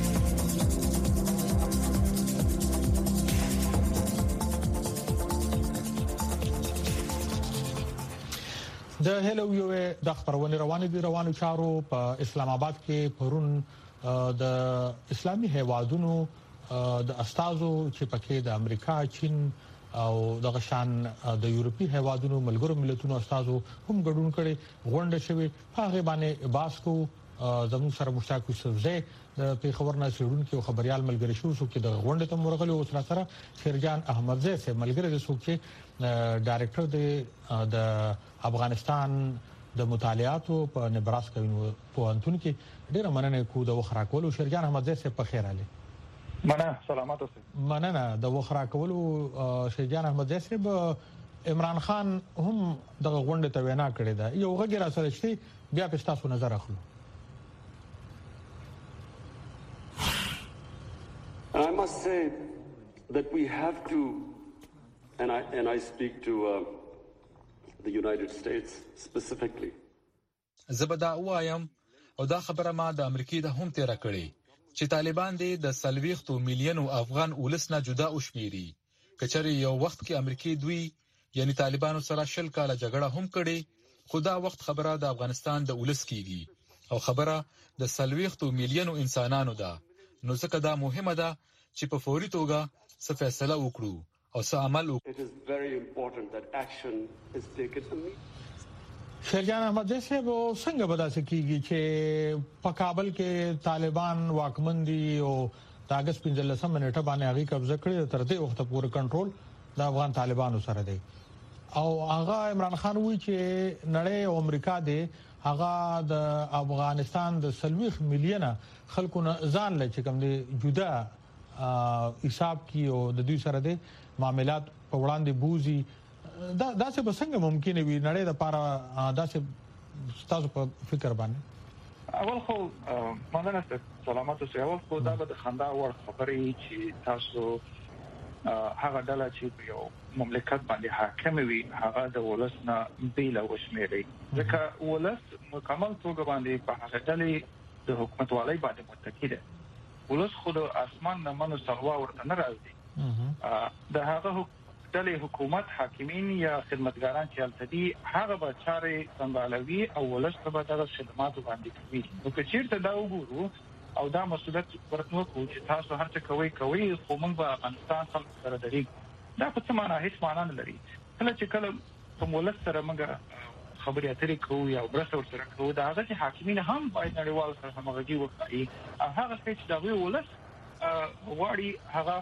د هلو یو د خبرونه روانو چارو په اسلام آباد کې پرون د اسلامي هیوادونو د استازو چې پکې د امریکا چین او د غشان د یورپی هیوادونو ملګرو ملتونو استازو هم ګډون کړي غونډه شوه هغه باندې باسکو زموږ سره مشتاق یوسفزی د پیښور نه سړونکو خبريال ملګری شو چې د غونډې ته مرغلي او سره شیرجان احمدزی سره ملګری د سوق چې ډایریکټر د افغانستان د مطالعاتو په نبراسکا پوهنتون کې ډیره مننه کو د وخرا کولو. شیرجان احمدزی سره په خیر علي. مننه، سلامات اوسئ. مننه د وخرا کولو. شیرجان احمدزی سره عمران خان هم د غونډې ته وینا کړې ده. یو غږی را سره شتي بیا په تاسو نظر اخلو. I must say that we have to, and I speak to the United States specifically. زبدا وایم او دا خبره ما د امریکای د هم تیر کړی چې طالبان د 40 میلیونو افغان ولسنه جدا او شمیري. کچري یو وخت کې امریکای دوی یعنی طالبانو سره شل کاله جګړه هم کړې، خدا وخت خبره د افغانستان د ولس کیږي او خبره د 40 میلیونو انسانانو ده. نو ځکه دا مهمه ده چې په فوري توګه څه فیصله وکړو او څه عمل وکړو. It is very important that action is taken immediately. شیرجان احمدزی صاحب څنګه به داسې کیږي چې په کابل کې طالبان واکمن دي او د اگست 15 منټه باندې هغه قبضه کړې تر دې وخت پورې کنټرول د افغان طالبانو سره دی او هغه عمران خان وی چې نړۍ او امریکا دی هغه د افغانستان د 40 میلیونه خلکو نه ځان لچ کوم دي جدا حساب کی او د دوی سره د معاملات په وړاندې بوزي. دا څه به څنګه ممکن وي نړۍ د لپاره دا څه تاسو په فکر باندې؟ اول خو مننه، سلامات اوسئ. اول خو دا به د خندا وړ خبرې چې تاسو هغه ډله چې یو مملکت باندې حاکم وي هغه د ولس نه بیل وشمیري، ځکه ولس مکمل توګه باندې په هغه ډلې د حکومت والي باندې متکی ده. ولس خود اسمان نه منو سغوا ورته نه راځي. د هغه ډلې حکومت حاکمین یا خدمتګاران چې التدي هغه به چارې سمبالوي او ولس به دغه خدمات باندې کوي. نو که چیرته دا وګورو او دا مسؤلیت ورته وکړو چې تاسو هر څه کوي خو موږ به افغانستان خلک سره درې دا په څه معنا هیڅ معنا نه لري. کله په ولس سره موږ خبرې اترې کوو یا برسه ورسره کوو دا هغه چې حاکمین هم باید نړیوال سره همغږي وکړي. هغه څه چې دغه ولس غواړي هغه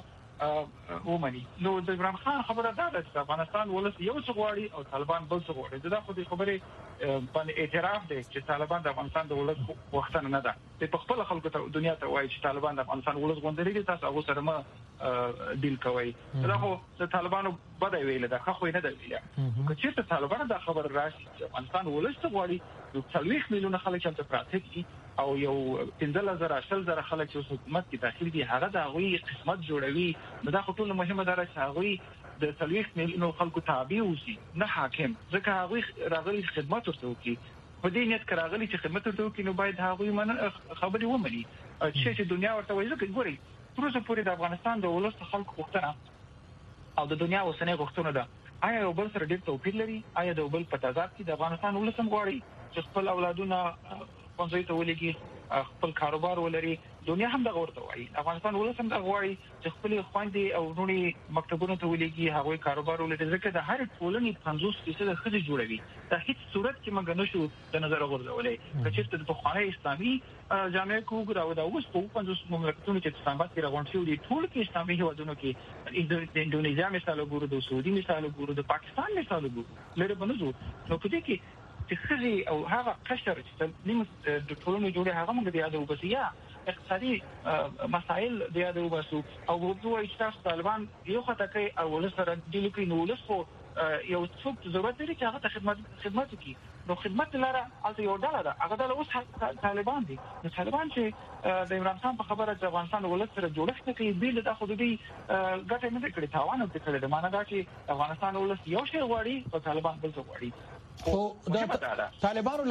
ومني. نو د عمران خان خبره دا ده چې افغانستان ولس یو څه غواړي او طالبان بل څه غواړي. دا خو د خبرې باندې اعتراف دی چې طالبان د افغانستان د ولس وختونه نه ده. په خپل خلکو ته دنیا ته وایي چې طالبان د افغانستان ولس غوندري تاسو هغه سره ما ډیل کوي. دا خو د طالبانو بده ویل ده خو نه ده ویل. که چیرته طالبان دا خبر راشي چې افغانستان ولس ته غواړي نو 40 میلیونه خلک چې پراته دي او یو 15000 خلک چې حکومت کې داخلي دي هغه د هغوی قسمت جوړوي. نو دا خو ټول مهمه ده چې هغوی د 40 میلیونه خلکو تابع اوسي نه حاکم، ځکه هغوی راغلي خدمت ورته وکړي. په دې نیت راغلي چې خدمت ورته وکړي نو باید هغوی خبري ومني چې دنیا ورته وایي. ځکه ګوري تر اوسه پورې د افغانستان د ولس خلکو غوښتنه او د دنیا اوسنۍ غوښتنه ده آیا یو بل سره ډېر توپیر لري؟ آیا د یو بل په تضاد کې د افغانستان ولس هم غواړي چې خپل اولادونه ښوونځي ته ولېږي، خپل کاروبار ولري؟ دنیا هم دغه ورته وایي. افغانستان ولس هم دغه غواړي چې خپل خويندې او وروڼي مکتبونو ته ولېږي، هغوی کاروبار ولري. ځکه د هر ټولنې 50% ښځې جوړوي. دا هیڅ صورت کې موږ نشو د نظر غورځولای. که چېرته د پخوانۍ اسلامي جامعه کې وګورو دا اوس په 50 مملکتونو کې اسلام آباد کې راغونډ شوي دي، ټول کې اسلامي هیوادونو کې د انډونیزیا مثال وګورو، د سعودي مثال وګورو، د پاکستان مثال وګورو، لري بنځو. نو په دې کې چې خزي او هغه قشر چې نیم د ټولنې جوړه هغه موږ د یادو بسیا اقتصادي مسائل د یادو بسو او وګورئ چې تاسو طالبان یو خطا او ولسره د لیکي نو ولسو یو څوک ضرورت لري چې هغه ته خدمت وکړي. نو خدمت لاره الته یو ډله ده، هغه ډله اوس طالبان دي. نو طالبان چې د عمران خان په خبره چې افغانستان ولس سره جوړښت کوي بیل د خودي ګټه نه کړي، تاوان نه کړي. د معنا دا چې افغانستان ولس یو شی غواړي او طالبان بل څه غواړي. خو د طالبانو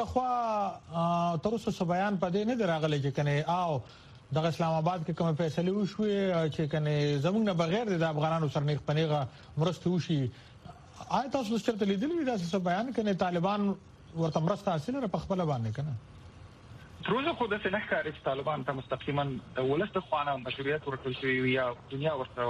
لخوا تر اوسه بیان پدې نه دراغلي چې کنه او د اسلام آباد کې کوم فیصله وشوي چې کنه زموږ نه بغیر د افغانانو سره نه پنيغه مرسته وشي. آیا تاسو چې لیدلې دا څه بیان کنه طالبان ورته مرسته حاصله په خپل باندې کنه؟ تروزه خو د سنخکاري طالبان ته مستقیما ولست خوانه مشروعیت ورکړل شوی یا دنیا ورته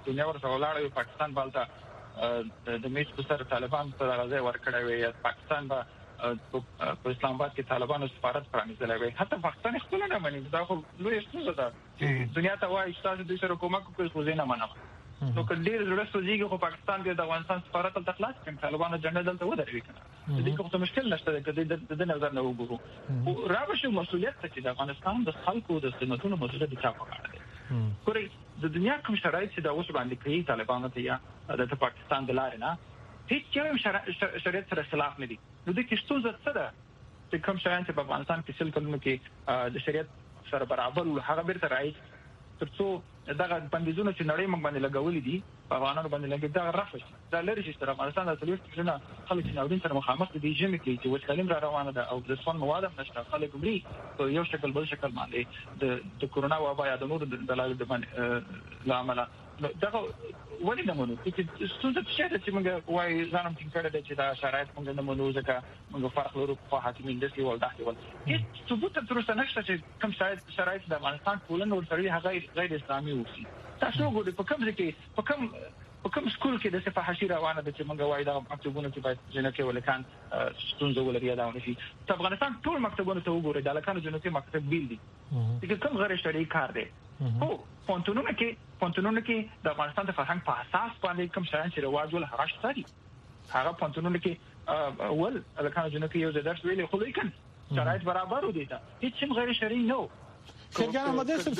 ولاړ پاکستان بالته د میچ په سر طالبان ته راځي ورکړی وي. پاکستان به په اسلام آباد کې طالبانو سفارت پرانیستلی وي حتی پاکستان خپل نه مني دا خو لوی ستونزه ده چې دنیا ته وایي چې تاسو د سره کومک کوئ خو نه منم نو کډیر زړه سوځيږي خو پاکستان کې د افغانستان سفارت ته خلاص کړي طالبانو جنډه دلته ودرېږي کنه دې کوم څه مشکل نشته چې د نظر نه وګورو او راوښه مسولیت چې د افغانستان د خلکو د سنتونو مسولیت چا په غاړه دی ګوري د دنیا کوم شرایط چې دا اوس باندې کوي طالبانو ته یا د پاکستان د لارې نه هیڅ یو شریعت سره خلاف نه دي نو د کیستو زړه څه ده چې کوم شایان چې په افغانستان کې سل کلونو کې د شریعت سره برابر او هغه بیرته راځي ترڅو دغه بندیزونه چې نړۍ موږ باندې لګولې دي په افغانانو باندې لګي دا رافش دا لري چې تر افغانستان د تلويست څخه خلک چې ناورین سره مخامخ دي جمع کوي چې وسلیم را روانه ده او د ځوان مواد نشته خلک مري په یو شکل بل شکل باندې د کورونا وبا یا د نور د دلایل د باندې لامل دا ولې نه مونږ چې ستاسو چې موږ وایي ځانم ټینګ کړی چې دا شرایط موږ نه مونږ ځکه موږ فرق لرو په حاکمین د سی ول داخلي ول هیڅ ثبوت تر اوسه نشته چې کوم شرایط د افغانستان ټولنه ورسره هغه غیر اسلامي وسی تاسو وګورئ په کوم ځکه په کوم سکول کې د صفحه روانه ده چې موږ وایي دا مکتبونه چې باید جنکه ولکان ستونزه ولري دا ونشي په افغانستان ټول مکتبونه ته وګورئ د لکانو جنکه مکتب بیل دي چې کوم غیر شرعي کار دی او پونتونونه کې د افغانستان د فرهنګ په اساس باندې کوم شایان چې رواج ول هراش ساري هغه پونتونونه کې ول لکانو جنکه یو درس ویلې خو لیکن شرایط برابر ودی دا هیڅ غیر شرعي نه شرګان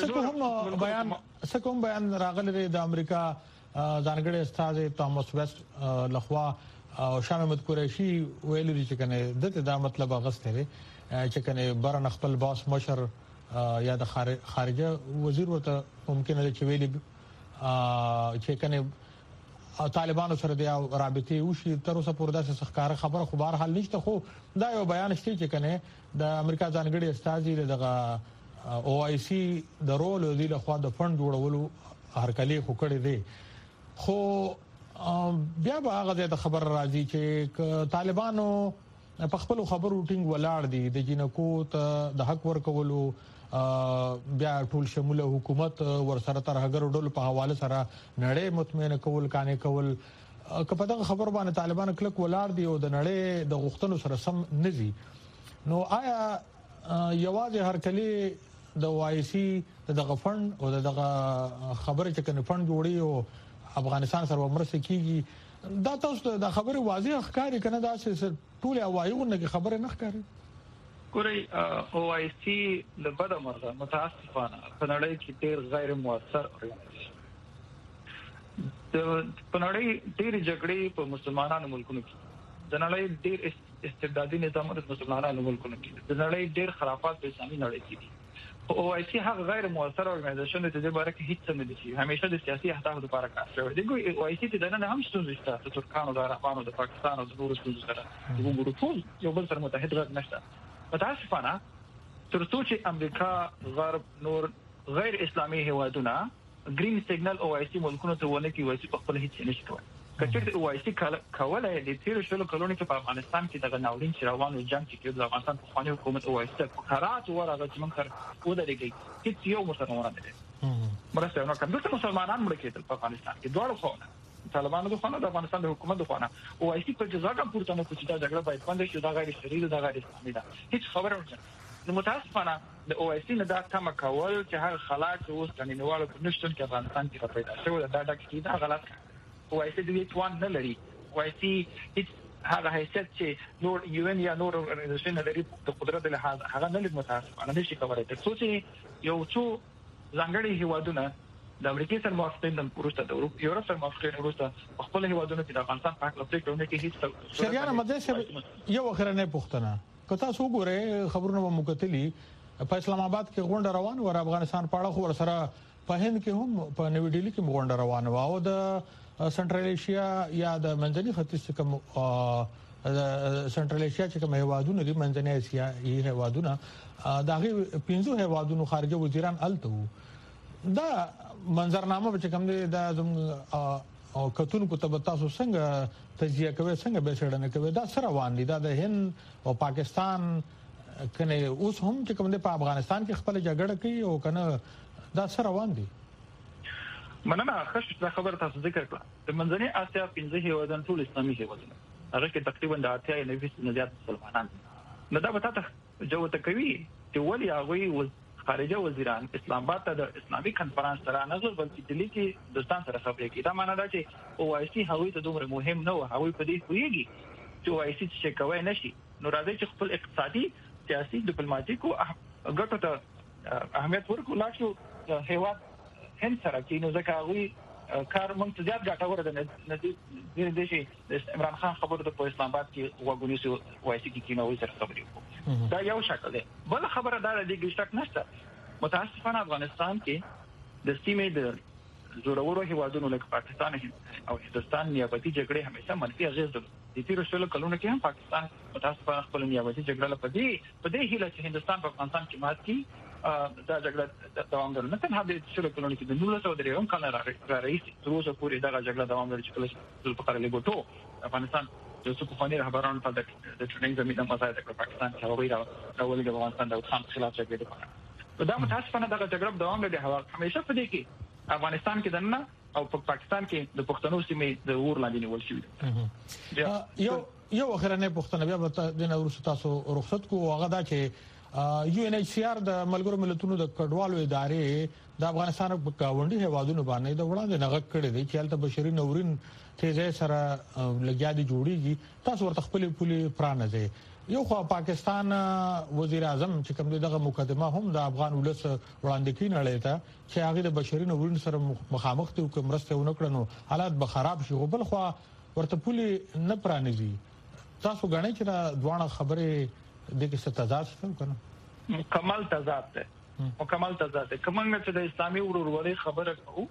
مده سکه بیان راغلی د امریکا ځانګړي استاد توماس ویست لخوا او شاه محمد قریشي ویل دي چې کنه دته دا مطلب غسته لري چې کنه برن خپل باس مشر یا د خارجه وزیر ورته ممکن دی چې ویلي چې کنه طالبانو سره د رابطې وشي تر اوسه پورې دا څه خبره خو بهر حال نشته خو دا یو بیان شته چې کنه د امریکا ځانګړي استاد دغه او آی سی د رول دی له خوا د فند جوړولو هرکلی خو کړی دی خو بیا به هغه د خبر راځي چې طالبانو په خپل خبرو ټینګ ولاړ دي د جنکو ته د حق ورکولو بیا ټول شموله حکومت ورسره تر هغه ډول په حواله سره نړۍ مطمئن کول کانه کول کله دغه خبر باندې طالبان کلک ولاړ دي او د نړۍ د غوښتنو سره سم نزي نو آیا یوازې هرکلی د وایسي دغه فند او دغه خبره چې کنه فند جوړي او افغانستان سره مرسته کیږي دا تاسو د خبره واضح ښکاری کنه دا چې ټول اوایغونه خبره نه ښکاري ګورئ او آی سی له بده مرغه متاسفانه په نړۍ کې ډېر غیر مؤثر په نړۍ ډېر جګړې په مسلمانانو ملکونو کې د نړۍ ډېر استبدادي نظامونه په مسلمانانو ملکونو کې د نړۍ ډېر خرافات په اسلامي نړۍ کې دي او آی سی هغه غیر مؤثر ارګنایزیشن دی چې باره کې هیڅ څه نه دي همیشه د سیاسي اهدافو لپاره کار کوي دی او آی سی د نن هم ستونزې شته د ترکانو د عربانو د پاکستان او د نورو ستونزو سره وګورو ټول یو بل سره متحد غږ نشته متاسفانه ترڅو چې امریکا غرب نور غیر اسلامي هیوادونه گرین سیګنل او آی سی ملکونو ته ونه کې وایي په خپل هیڅ نشي کولای کچې او آی سی کولای د تیر شلو کلونو کې په افغانستان کې د ناورین چې روانو جنگ کې د افغانستان په خواني حکومت او آی سی په قرارات ورغه چې من خر ودرېږي هیڅ یو مسلمان نه دي مرسته نو کوم څه مسلمانان مړ کېدل په افغانستان کې دوه خو طالبانو د خانه د افغانستان د حکومت د خانه او آی سی په جزا کا پورته نه کوي دا جګړه باید بند شي دا غیر شرعي دا غیر اسلامي ده هیڅ خبره نه نو متاسفانه د او آی سی نه دا کم کول چې هغه خلاص اوس کني نواله په نشټون کې افغانستان کې پیدا شو دا ډاکټي دا غلط او آی سی د توان نه لري او آی سی هیڅ هغه حیثیت چې نور یو ان یا نور ارګنایزیشن لري د قدرت له هغه نه لږ متاسفانه نشي کولای ترڅو چې یو څو ځانګړي هیوادونه د امریکای سره موافقین د پروسته د یورپ سره موافقین پروسته خپل هیوادونو کې د افغانستان په اړه پریکړه کوي کې هیڅ شریانه مده یو اخرنه پوښتنه کته سو ګوره خبرونه مکتلی په اسلام آباد کې غونډه روان و افغانستان په اړه خو سره په هند کې هم په نوې ډیلی کې غونډه روان و او د سنټرل ایشیا یا د منځني ختیځ کوم سنټرل ایشیا چې کوم هیوادونه دي منځني اسیا یې هیوادونه دغه 15 هیوادونو خارجه وزیران الته دا منظرنامه چې کوم دي دا او کتون کو ته تاسو څنګه تجزیه کوي څنګه به څرګنده کوي دا سره روان دي دا د هند او پاکستان کنه اوس هم چې کوم دي په افغانستان کې خپل جګړه کوي او کنه دا سره روان دي مننه خښ دا خبر تاسو ذکر کړه د منځنۍ اسیا 15 هیوادونه ټول اسلامي هیوادونه هغه کې تقریبا د 80% نه زیات مسلمانان نه دا به تاسو جوته کوي چې ولې هغه خارجه وزیران اسلام آباد ته د اسلامي کنفرانس سره نظر بلکې دلی کې دوستان سره خبرې کوي دا معنی دا چې او آی سی هغه ته دومره مهم نه و هغه په دې کوي چې او آی سی څه کوي نشي نو راځي چې خپل اقتصادي سیاسي ډیپلوماټیک او ګټو ته اهمیت ورکړو لا چې هیواد هند سره کې نو ځکه هغه کار مونږ ته زیات ګټور ده د شي عمران خان خبره د اسلام آباد کې وګونی سو وایي کې کینوي سره خبرې کوي دا یو شکل دی بل خبره دا ده چې شک نشته متاسفانه افغانستان کې د سیمې د زورورو هیوادونو لکه پاکستان او هندستان نیابتي جګړې همیشه منفي اغیز درلود د تیر شلو کلونو کې هم پاکستان متاسفانه خپل نیابتي جګړه په دې هیله چې هندستان په افغانستان کې مات کړي دا جګړه دوام درلود نه تنها د شلو کلونو کې د 1903 کال را رئیس تر اوسه پورې دا جګړه دوام لري چې کله په قرار لګوټو افغانستان د سکوفانی رهبرانو په د ټریننګ زمينه مساعده کړ پاکستان چې هغوی راولي د افغانستان د خان خلاف جګړه وکړه دا متاسفانه دا جګړه دوام لري همیشه په دې کې افغانستان کې دنه او په پاکستان کې د پښتنو سیمې د اور لاندې نیول شوی یو اخرنه پښتنه بیا د نورو تاسو رخصت کو هغه دا چې یو ان ایچ سی آر د ملګرو ملتونو د کډوالو ادارې د افغانستان په گاونډي هیوادونو باندې د وړاندې نغښ کړي دي چې البته بشري نورین تیزه سره لګیا دي جوړیږي تاسو ورته خپل پولي پرانه دي یو خو پاکستان وزیر اعظم چې کوم دغه مقدمه هم د افغان ولس وړاندې کین اړه ته چې هغه د بشري نورین سره مخامخ دي او مرسته ونکړنو حالات به خراب شي بل خو ورته پولي نه پرانیږي تاسو غواړئ چې دا دوه خبره د کې څه تضاد څه کنه کمال تضاد ده مکمل تضاد ده کومه چې د اسلامي ورورولۍ خبره کوو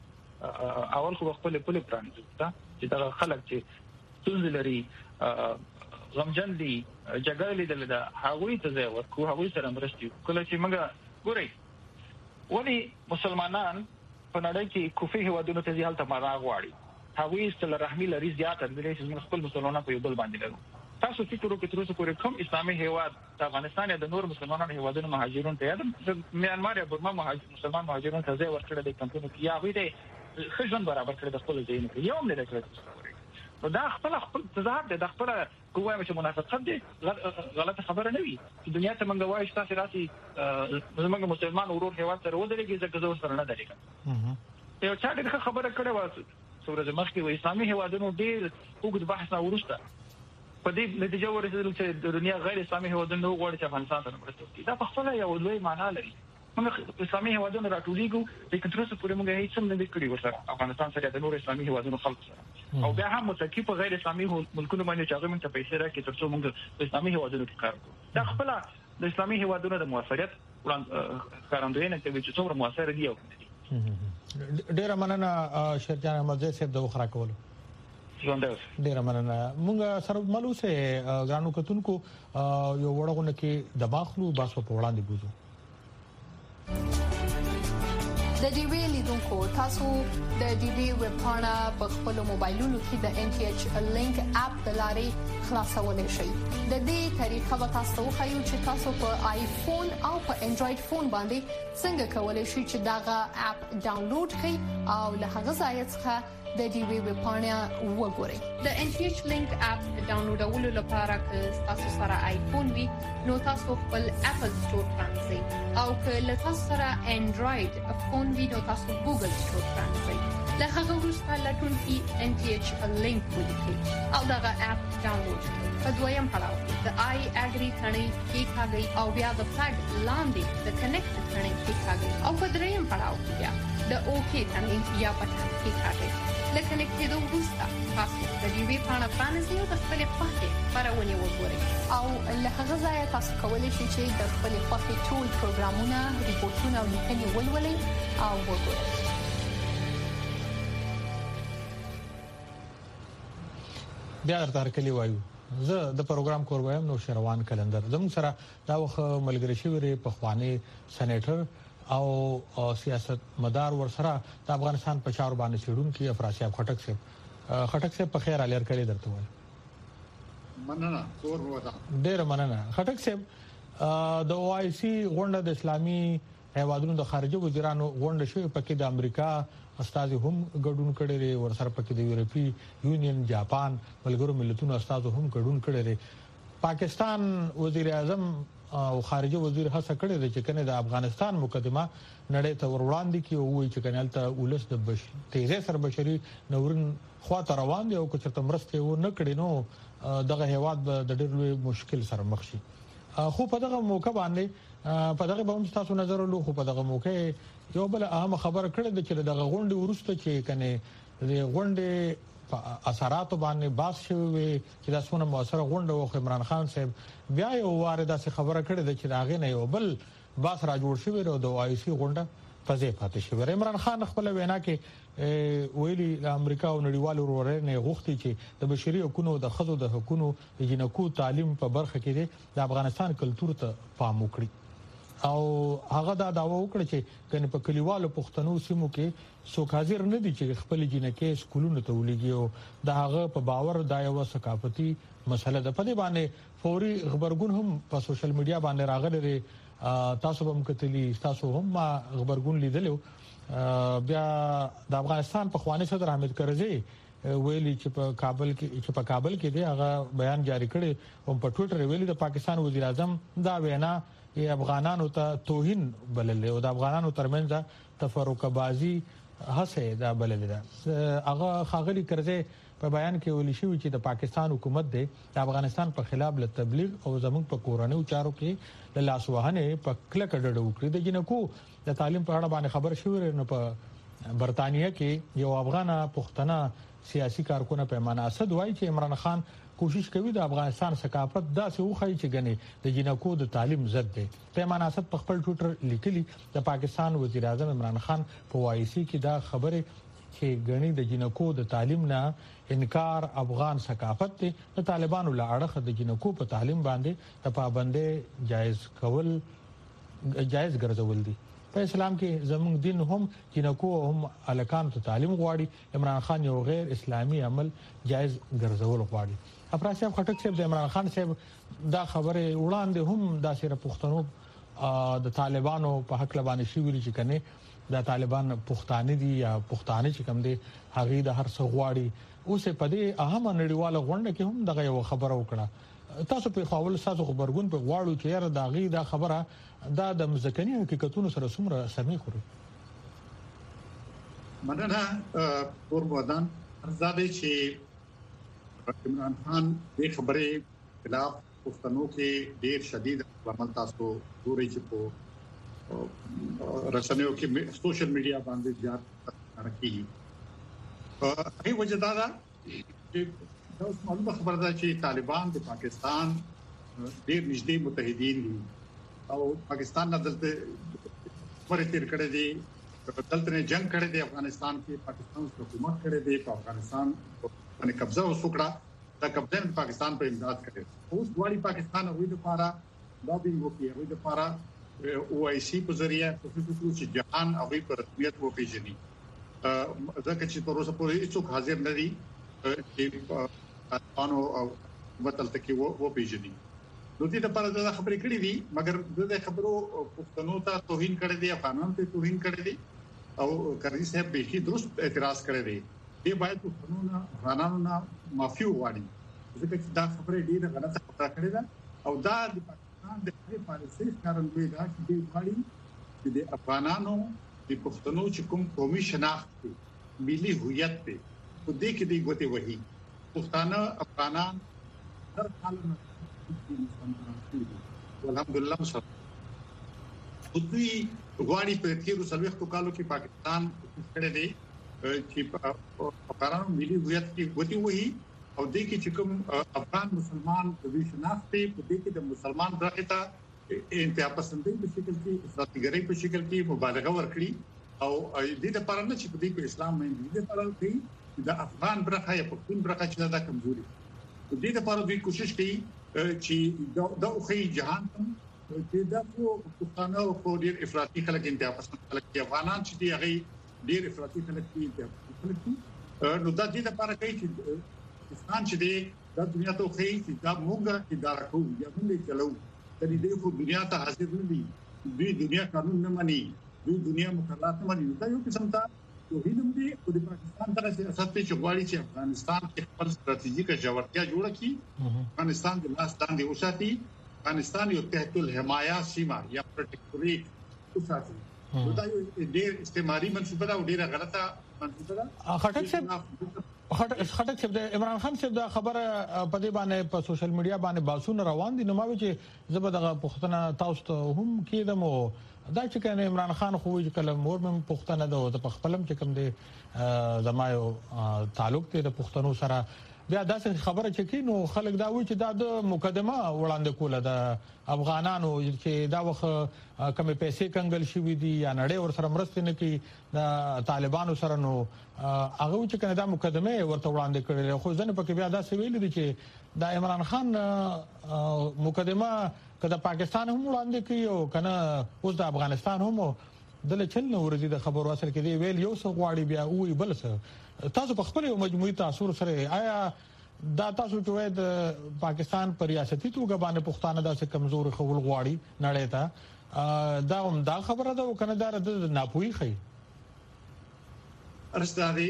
اول خو خپل پرانیزو چې دا خلک چې څنګه لري غمجن دي جګړه لیدل دا هغوی ته ځای ورکو هغوی سره مرستي کله چې موږ ګورئ ولی مسلمانان په نړۍ کې کوفي هوادونو ته ځي هلته مرا غواړي هغوی ستل رحمي لري زیات د دې خپل مسلمانانو په یو بل باندې لرو تاسو فکر وکړئ تر اوسه پورې کوم اسلامي هیواد د افغانستان یا د نور مسلمانانو هیوادونو مهاجرون ته یاد میانمار یا برما مسلمان مهاجرون ته ځای ورکړل د کمپونو کې یا وی د خجن برابر کړل د خپل ځای نه یو نه کړل نو دا خپل تضاد د خپل کومه چې منافقت دي غلطه خبره نه وي چې دنیا ته منګ وایي تاسو راسي زموږ مسلمان ورور هیواد سره ودرېږي ځکه زه سره نه درېږم یو چا دغه خبره کړې و سورج مخکې و اسلامي هیوادونو ډېر وګړي بحث نه ورسته په دې نتیجه ورسېدل چې د دنیا غیر اسلامي هیوادونو غواړي چې افغانستان ته مرسته وکړي دا په خپل یو لوی معنی لري موږ اسلامي هیوادونو راټولېږو لیکن تر اوسه پورې موږ هیڅ هم نه کړی ورسره افغانستان سره د نور اسلامي هیوادونو خلکو سره او بیا هم متکی په غیر اسلامي ملکونو باندې چې هغه موږ ته پیسې راکړي ترڅو موږ په اسلامي هیوادونو کې کار وکړو دا خپل د اسلامي هیوادونو د موثریت ښکارندوینه کوي چې څومره موثر دي او ډېر مننه شیرجان احمد صاحب د وخرا کولو ډیر مننه مونږ سره ملوسه غانو کتونکو یو وړغونه کې دماغلو باسو په وړاندې بوزو د ډي وی لیدونکو تاسو د ډي وی ویب پاڼه په خپل موبایلونو کې د ان ټي ایچ لینک اپ د لارې خلاصولای شئ د دې طریقه به تاسو خو چې تاسو په آیفون او په انډراید فون باندې څنګه کولای شئ چې داغه اپ ډاونلوډ کړئ او له هغه ځای څخه د ډي وی ویب پاڼه وګورئ د ان ټي ایچ لینک اپ ډاونلوډولو لپاره که تاسو سره آیفون وي نو تاسو خپل اپل سٹور پرانځئ او که له تاسو سره انډراید فون وي نو تاسو ګوګل سٹور پرانځئ له هغه وروسته لټون کې ان ټي ایچ لینک ولیکئ او دغه اپ ډاونلوډ کړئ په دویم پړاو کې د آی اګری ثنې کې کاږي او بیا د فلګ لاندې د کنیکټ ثنې کې کاږي او په دریم پړاو کې بیا د اوکی ثنې یا پټن کې کاږي لکه نکته وروسته تاسو د دې وی پاڼه پرانیزئ او د خپل پخې خبرونه وګورئ او له هغه ځای تاسو کولی شئ چې د خپل پخې ټول پروګرامونه ریپورتونه او لیکنې ولولئ او وګورئ بیا درته کلی وایو زه د پروګرام کوروایم نو شروان کلندر زموږ سره دا وخت ملګری شوی په خواني سېنیټر او سیاست مدار ورسره د افغانستان په چارو باندې سیډونکو افراسیاب خټک صاحب په خیر الیر کړی درته وای مننه کور ودا ډیر مننه خټک صاحب د او آی سی غونډه د اسلامي هیوادونو د خارجه وزیرانو غونډه شوې پکې د امریکا استاد هم ګډون کړي لري ورسره پکې د یورپی یونین جاپان ملګرو ملتونو استاد هم ګډون کړي لري پاکستان وزیر اعظم او خارجه وزیر هڅه کړې ده چې کنه د افغانستان مقدمه نړۍ ته وړاندې کی او وی چې کنه تل ولس د تیزه سر بشري نورن خواته روان دي او که چرته مرسته و نه کړي نو دغه هیواد د ډېر مشکل سره مخ شي خو په دغه موقع باندې په دغه به هم تاسو نظر له خو په دغه موقع یو بل اهم خبر کړی د چې دغه غونډې ورسته چې کنه د غونډې اثرات باندې باس شوی چې د اسونه موثره غونډه او عمران خان صاحب بیا یو وارده سي خبره کړې ده چې داغه نه یو بل باس را جوړ شوی او د OIC غونډه پځې پاتې شوی عمران خان خپل وینا کې ویلي د امریکا او نړیوالو ورورنه غوښتي چې د بشري حقوقو د خزو د حقوقو د جنکو تعلیم په برخه کې د افغانستان کلچر ته پام وکړي او هغه دا داوا وکړ چې کنه په کلیوالو پښتنو سیمو کې څوک حاضر نه دي چې خپل جنکې سکولونو ته ولېږي او دا هغه په باور دا یو ثقافتي مسله ده په دې باندې فوري خبرګون هم په سوشل میډیا باندې راغلي تاسو هم کتلی تاسو هم خبرګون لیدلو بیا د افغانستان په خواني صدر حامد کرزي ویلي چې په کابل کې دی هغه بیان جاری کړي او په ټوئیټر ویلي د پاکستان وزیر اعظم دا وینا افغانانو ته توهین بلل او د افغانانو ترمنځ تفرقه بازی هڅه دا بلل ده هغه خاغلی کرزي په بیان کې ویل شوی چې د پاکستان حکومت د افغانستان په خلاف ل تبلیغ او زموږ په کورنیو چارو کې د لاسوهنه په کلک ډډه وکړي د جنکو د تعلیم په اړه باندې خبر شوی نو په برتانیې کې یو افغان پښتنه سیاسي کارکونه پیمانه اسد وایي چې عمران خان کوشش کوي د افغانستان ثقافت داسې وخی چې غني د جنکو د تعلیم ضد دی پیمانه اسد په خپل ټوئیټر لیکلي د پاکستان وزیر اعظم عمران خان په OIC کې دا خبره چې غني د جنکو د تعلیم نه انکار افغان ثقافت دی د طالبانو له اړخ د جنکو په تعلیم باندې د پابندۍ جایز ګرځول دي په اسلام کې زموږ دین هم جنکو هم الکان ته تعلیم غواړي عمران خان یو غیر اسلامي عمل جایز ګرځول غواړي افراس صاحب خټک صاحب د عمران خان صاحب دا خبره وړاندې هم د سره پښتنو د طالبانو په حق لبانې شي ویل چې کنه د طالبان پښتانه دي یا پښتانه چې کوم دي هغه د هر څه غواړي اوس په دې اهم نړیواله غونډه کې هم دغه یو خبره وکړه تاسو په خپل ساتو خبرګون په غواړو چې یاره داغي دا خبره دا د مزکنی حقیقتونو سره څومره سمې خوري مننه قربان زاده چې عمران خان د خبرې خلاف پښتنو کې ډېر شدید عمل تاسو ګورئ چې په رسنیو کې سوشل میډیا باندې زیات راکېږي هغه وجه دا ده چې دا معلومه خبره ده چې طالبان د پاکستان ډېر نږدې متحدین دي او پاکستان نه دلته ورته تیر کړی دی دلته جنگ کړی دی افغانستان کې پاکستان حکومت کړی دی په افغانستان باندې قبضه وکړه دا قبضه پاکستان په امداد کړي اوس غواړي پاکستان هغوی لپاره دا به وکړي هغوی لپاره OIC په ذریعہ کوشش وکړي چې جهان هغوی پر رسمیت وپیژني ځکه چې تر اوسه پورې هیڅوک حاضر نه دي چې قانون او وطن ته کې وپیژني نو دې لپاره دا خبرې کړې دي مګر د خبرو پښتنو ته توهین کړی دی افغانانو ته توهین کړی دی او کرزي صاحب به درست اعتراض کړی دی دې باید پښتنو نه افغانانو نه معافي وغواړي ځکه چې دا خبره ډیره غلطه خبره کړې ده او دا د پاکستان د خپل پالیسي ښکارندوی ده چې دې غواړي چې د افغانانو د پښتنو چې کوم قومي شناخت ملي هویت په دې کې دی ګوتې وهي پښتانه افغانان هر حال الحمدلله سره دوی غواړي په تیرو سلويختو کالو کې پاکستان کړه دی چې افغانانو ملي هویت کې ګوتې وهي او د کې چې کوم افغان مسلمان د شناخت په دې کې د مسلمان برخه ته انتها پسندۍ په شکل کې استراتیژي په شکل کې مبالغه ورکړي او دې لپاره نه چې په دې په اسلام باندې دې لپاره کوي د افغان برخه یا پښتون برخه چې دا کمزوري دې لپاره دوی کوشش کوي چې دا خو جهان ته چې دا خو پښتانه او ډېر افراطي خلک انتها پسند خلک افغانان چې دی هغه ډېر افراطي خلک دي نو دا دې لپاره کوي چې پاکستان چې دی دا دنیا ته خو چې دا موږ اداره کوو یا موږ چلو ترې دې خو دنیا ته حاضر نه دي دوی دنیا قانون نه مانی دوی دنیا مقررات نه مانی دا یو قسم ته توهین دی او د پاکستان دغه سیاست چې غواړي چې افغانستان کې خپل ستراتیژیکه ژورتیا جوړه کړي افغانستان د لاس باندې وساتي افغانستان یو تحت الحمایه سیمه یا پروټیکټوریټ وساتي دا یو ډېر استعماري منصوبه ده او ډېره غلطه منصوبه ده. خټک صاحب د عمران خان صاحب دا خبره په دې باندې په سوشل میډیا باندې باسونه روان دي نو ما چې زبر دغه پښتنه تاسو ته هم کېدم دا چې کنه عمران خان خو چې کله مور مم پښتنه ده او د خپلم چې کوم دي زمایو تعلق ته د پښتنو سره بیا داسې خبره چې کینو خلک دا وایي چې دا د مقدمه وړاندې کوله د افغانانو چې دا وخت کومې پیسې کنګل شوې دي یا نړۍ ور سره مرسته نه کوي د طالبانو سره نو هغه چې کنه دا مقدمه ورته وړاندې کړل خو ځنه پکې بیا دا سویل دي چې دا عمران خان مقدمه کله پاکستان هم وړاندې کوي او کنه اوس د افغانستان هم دله چل نو ورزي د خبرو اصل کې دی ویل یو څه غواړي بیا وی بل څه تاسو په خپل مجموعي تاثیر سره آیا دا تاسو چې د پاکستان پر ریاستي توګه باندې پښتانه داسې کمزور خول غواړي نړۍ ته دا هم دا خبره ده کنه دا د ناپوهي خي ارستادي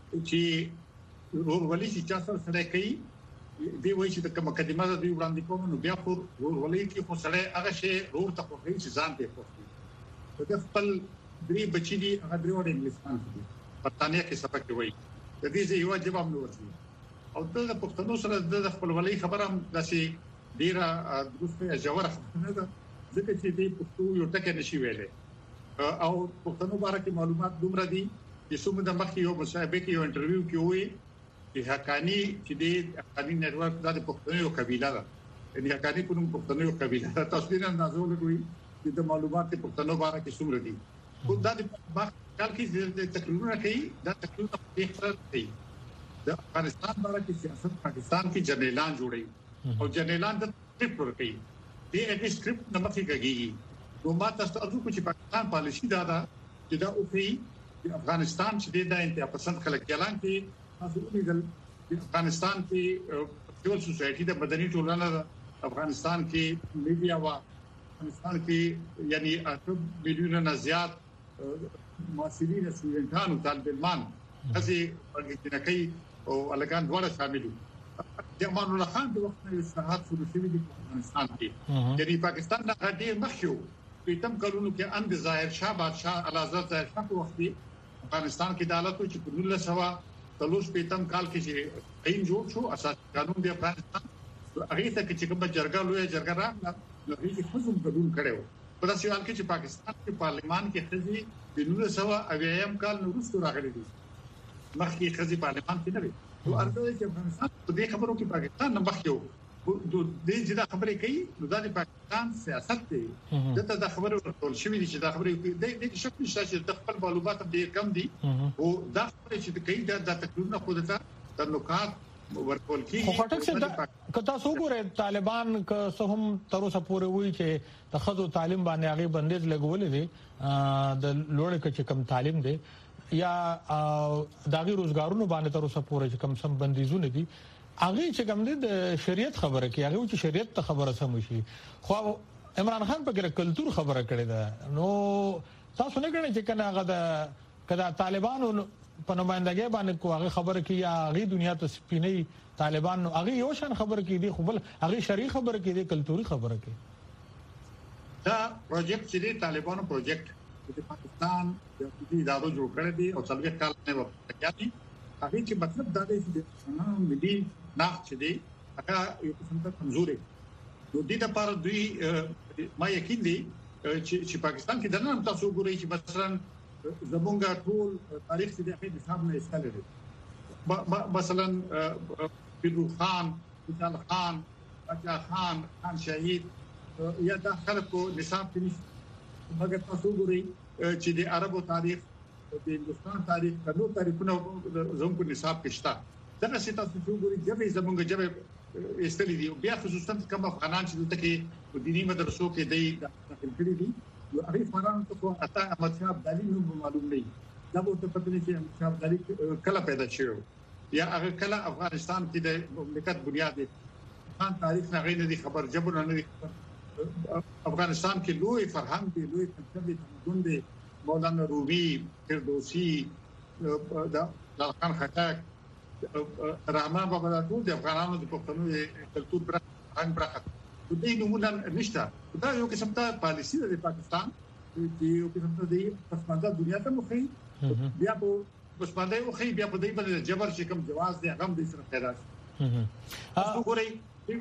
چې ورولي چې تاسو سره کوي دی وایي چې د مقدمه د وړاندې کوم نو بیا خو ورولي کې خو سره هغه شی ورور ته خو هیڅ ځان دی په خپل درې بچی دي هغه درې وړ انګلیسان دي برتانیې کې سبق وایي د دې یو جواب نو ورسي او د پښتنو سره د خپلولۍ خبره هم داسې ډیره درسته جوړه نه ده ځکه چې د پښتو یو ټکی نشي ویلې او پښتنو باره کې معلومات دومره دي چې څومره د مخکې یو مصاحبه کې یو انټرویو کې وایي چې حقانی چې د حقانی نتورک د پښتنو یو قبيله ده یعنی حقانی په نوم پښتنو یو قبيله ده تاسو دې اندازو لګوي چې د معلومات په پښتنو باره کې څومره دي خو دا د کال کې د تقریرونه کوي دا تقریرونه په اختیار دي د افغانستان باره کې سیاست پاکستان کې جنرالان جوړي او جنرالان د سکرپټ ورکړي دې هغه سکرپټ نه مخکې کېږي نو ما تاسو ته چې پاکستان پالیسي دا ده چې دا او په افغانستان چې د انتها پسند خلک اعلان کړي تاسو ولیدل چې افغانستان کې سیول سوسایټي د مدني ټولنه افغانستان کې میډیا وا افغانستان کې یعنی 8 میلیون نه زیات معاصرین سټوډنټانو طالب علمان هڅه ورګینکې او الګان ډول شامل دي د امان الله خان د وخت نه اصلاحات شروع شوي دي په افغانستان کې یعنی پاکستان د غډي مخیو په تم کارونو کې اند ظاهر شاه بادشاہ اعلیحضرت ظاهر شاه په وخت افغانستان کې عدالت چې په 1930 په تم کال کې چې عین جوړ شو اساسي قانون د افغانستان هغه ته چې کوم جرګه لوی جرګه راغله نو هیڅ خصوص قبول کړو په داسې حال کې چې پاکستان کې پارلمان کې خزي د 1980 کال وروسته راغلي دي مخکې خزي پارلمان کې نه وي او ارزه چې افغانستان په دې خبرو کې پاکستان نه مخکې د دې چې دا خبرې کوي نو دا د پاکستان سیاست دی دته دا خبره ورټول شوې دي چې دا خبره د شک نشته چې د خپل معلومات ډېر کم دي او دا خبره چې کوي دا تقریبا خو د نکات ورکول کیږي خو ټک څه کته سو ګوره طالبان که څه هم تر اوسه پورې وایي چې د خځو تعلیم باندې هغه بندیز لګولې دي د لوړ کې کم تعلیم دی یا داغي روزګارونو باندې تر اوسه پورې کم سم بندیزونه دي هغه چې کوم د شریعت خبره کوي هغه چې شریعت ته خبره سم شي خو عمران خان په ګر کلچر خبره کړې ده نو تاسو نه غواړئ چې کنه هغه د کدا طالبانو په نمائندګۍ باندې کوه خبره کوي هغه دنیا ته سپینې طالبان هغه یو شان خبره کوي دي خو بل هغه شریعت خبره کوي دي کلچري خبره کوي دا پروجیکټ چې طالبانو پروجیکټ د پاکستان د ادارو جوړ کړی دی او څلور کال نه وکړي هغه چې مطلب دا دی چې د ملي ناخ چې دی هغه یو څه ته کمزوري نو د دې لپاره دوی ما یقین دي چې پاکستان کې دنه تاسو ګورئ چې مثلا زمونږ ټول تاریخ چې د حساب نه استل دي مثلا بدر خان وجال خان اجا خان خان شهید یا د خلکو نصاب کې مګر تاسو ګورئ چې د عربو تاریخ د هندستان تاریخ کلو تاریخونه زموږ نصاب کې شته دا چې تاسو ګورئ چې زمونږ جبه استل دي بیا خصوصا کوم افغانان چې دلته کې په دینی مدرسو کې دی داخل کړي دي یو هغه فرمان ته اتا احمد شاه ابدالي نو معلوم نه دا به ته پته نه چې احمد شاه ابدالي کله پیدا شو یا هغه کله افغانستان کې د مملکت بنیاد دی خان تاریخ نه غوښنه دي خبر جبر نه دي افغانستان کې لوی فرهنګ دی لوی کلچر دی تمدن دی مولانا رومي فردوسی د خان خټک رحمان بابا د ټول د افغانانو د پښتنو کلتور برخه د دې نمونه نشته دا یو قسم ته پالیسی د پاکستان چې یو قسم ته د پسمانده دنیا ته مخې بیا په پسمانده یو خې بیا په دې باندې جبر چې کوم جواز دی هغه د سره پیدا شي وګورئ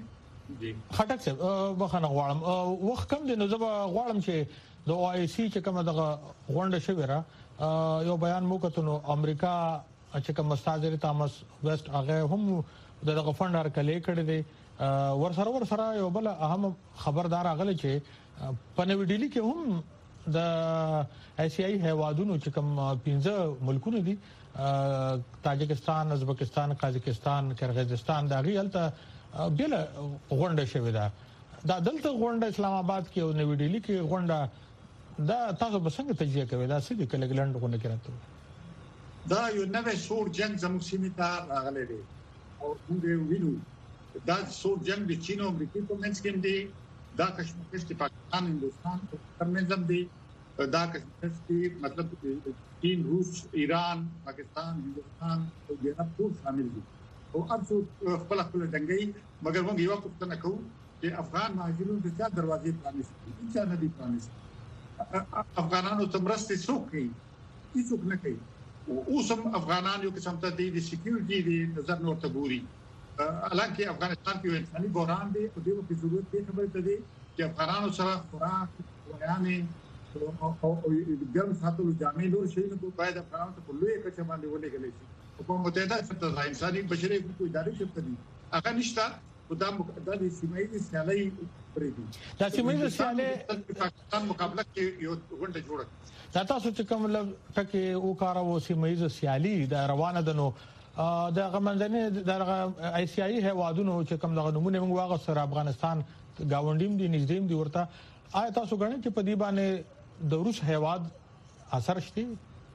خټک صاحب بخنه غواړم وخت کم دی نو زه غواړم چې د او آی سی چې کومه د غونډه شوې را یو بیان مو کتنو امریکا چې کوم مستاجر تامس ویسٹ هغه هم دغه فند هرکلی کړی دی ورسره یو بل اهم خبردار غل چې پنوي ډیلی کې هم د ایشیايي هیوادونو چې کوم 15 ملکونه دي تاجکستان ازبکستان قازقستان کرغیزستان دا غیلته بل غونډه شوې ده دا دلته غونډه اسلام آباد کې او نوی ډیلی کې غونډه دا تاسو به څنګه تجزیه کوئ دا څه دي کلګلند غونډه کې راته دا یو نوې سور جنگ زموږ سیمې ته راغلی دی او موږ وینو دا سور جنگ د چین او امریکا په منځ کې دی دا کشمکش د پاکستان هندوستان په منځ دی دا کشمکش کې مطلب چین روس ایران پاکستان هندوستان او یورپ ټول شامل دي او ارڅو خپل دنګي مګر موږ یو پوښتنه کوو چې افغان مهاجرونو د چا دروازې پرانیستي چې نه دي پرانیستي افغانانو تمرستي څوک کوي هیڅوک نه کوي اوسم افغانان یو قسم ته د سکیورټي د نظر نور ته ګوري حالانکه افغانستان کې انساني بحران دی او دغه په ضرورت دی خبره ده چې افغانانو سره خوراک ویانې او ګرم ساتلو جامې نور شي نو باید افغانانو ته په لوی کچه باندې ولېږل شي حکومت متحده د انساني بشري حقوقو ادارې شته دي هغه نشته دا د سیمایي سیالي پرې دي دا سیمایي سیالي پاکستان مقابله کې یو غونډه جوړه دا تاسو چې کوم ټکي او کارو سیمایي سیالي د روانه دنو د غمنځنه د ایشیايي هیوادونو چې کوم دغه نمونه موږ واغ سره افغانستان گاونډیم دي نږدې دي ورته آیا تاسو غواړئ چې په دې باندې د روس هیواد اثر شته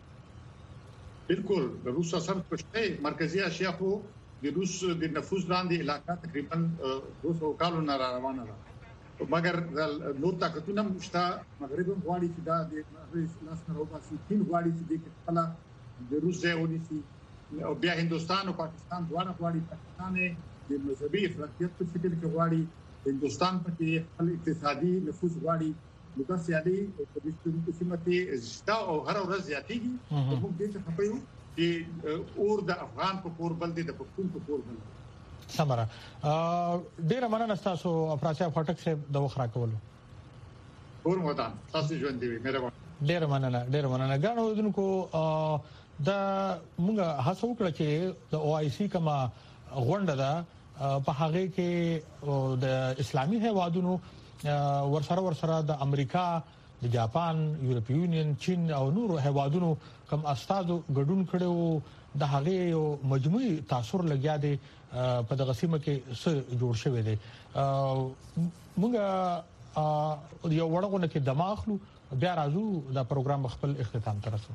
بالکل د روس اثر پښته مرکزی اسیا خو د روس د نفوذ لاندې علاقه تقریبا 200 کالو نه روانه ده مګر نور طاقتونه مشته مغرب غواړي چې دا د لاسنه راوباسي چین غواړي چې د خپل د روس ځای ونیسي او بیا هندوستان او پاکستان دواړه غواړي پاکستان د مذهبي افراطیت په شکل کې غواړي هندوستان په خپل اقتصادي نفوذ غواړي نو دا سیالي په دې سیمه کې زیاته او هر ورځ زیاتېږي موږ دې څه خبرو چې اور د افغان په کور بل دي د پښتون په کور بل سمره ډیره مننه تاسو افراطي خټک صاحب د وخت راکولو اور مودان تاسو ژوند دی مهرباني ډیره مننه غاڼو دونکو دا موږ هڅه وکړه چې د او آی سی کما غونډه ده په هغه کې د اسلامي هیوادونو ورسره د امریکا د جاپان یورپی یونین چین او نورو هیوادونو کوم استادو ګډون کړو د هغه یو مجموعي تاثیر لګیا دی په دغه سیمه کې څه جوړ شوی دی موږ یو وړاندونه کې دماغلو بیا راځو دا پروګرام خپل اختتام ته رسو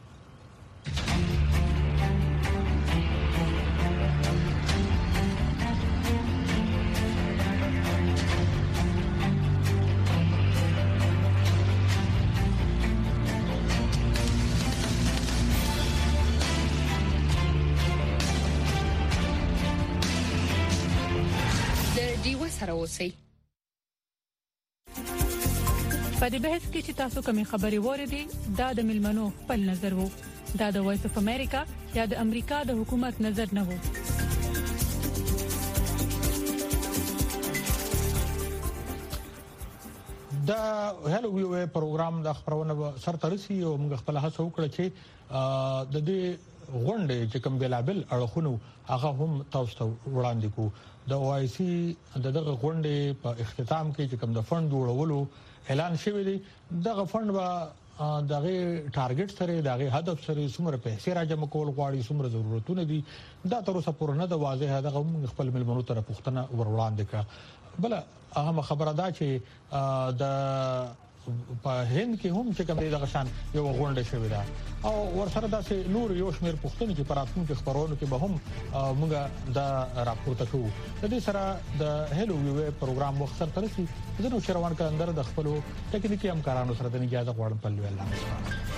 په دې بحث کې چې تاسو کومې خبرې وریدي دا د ملمنو خپل نظر وو دا د وایس اف امریکا یا د امریکا د حکومت نظر نه وو دا هلو وی وی پروګرام د خبرونه سر ترسي او موږ خپل هڅه وکړه چې د دې غونډې چې کوم بلابل اړخونو هغه هم تاسو ته وړاندې کو د او آی سی دغه غونډې په اختتام کې چې کوم د فند جوړولو اعلان شوی دی دغه فند به دغه ټارګټ سره دغه هدف سره څومره پیسې راجم کول غواړي څومره ضرورتونه دي دا تر اوسه پورې نه د واضح دغه خپل ملمنو طرف پوښتنه وړاندې کړه بل اهم خبره ده چې د په هند کې هم چې کوم دغه شان یو غونډه شوې ده او ورسره داسې نور یو شمېر پوښتنې چې پراتونکو خبرونو کې به هم موږ دا راپورته کوو د دې سره د هلو وی پروګرام وخت تر څو زه نو شروان کاندر د خپل ټکنیکی همکارانو سره د نګهدا غوړم په لوي الله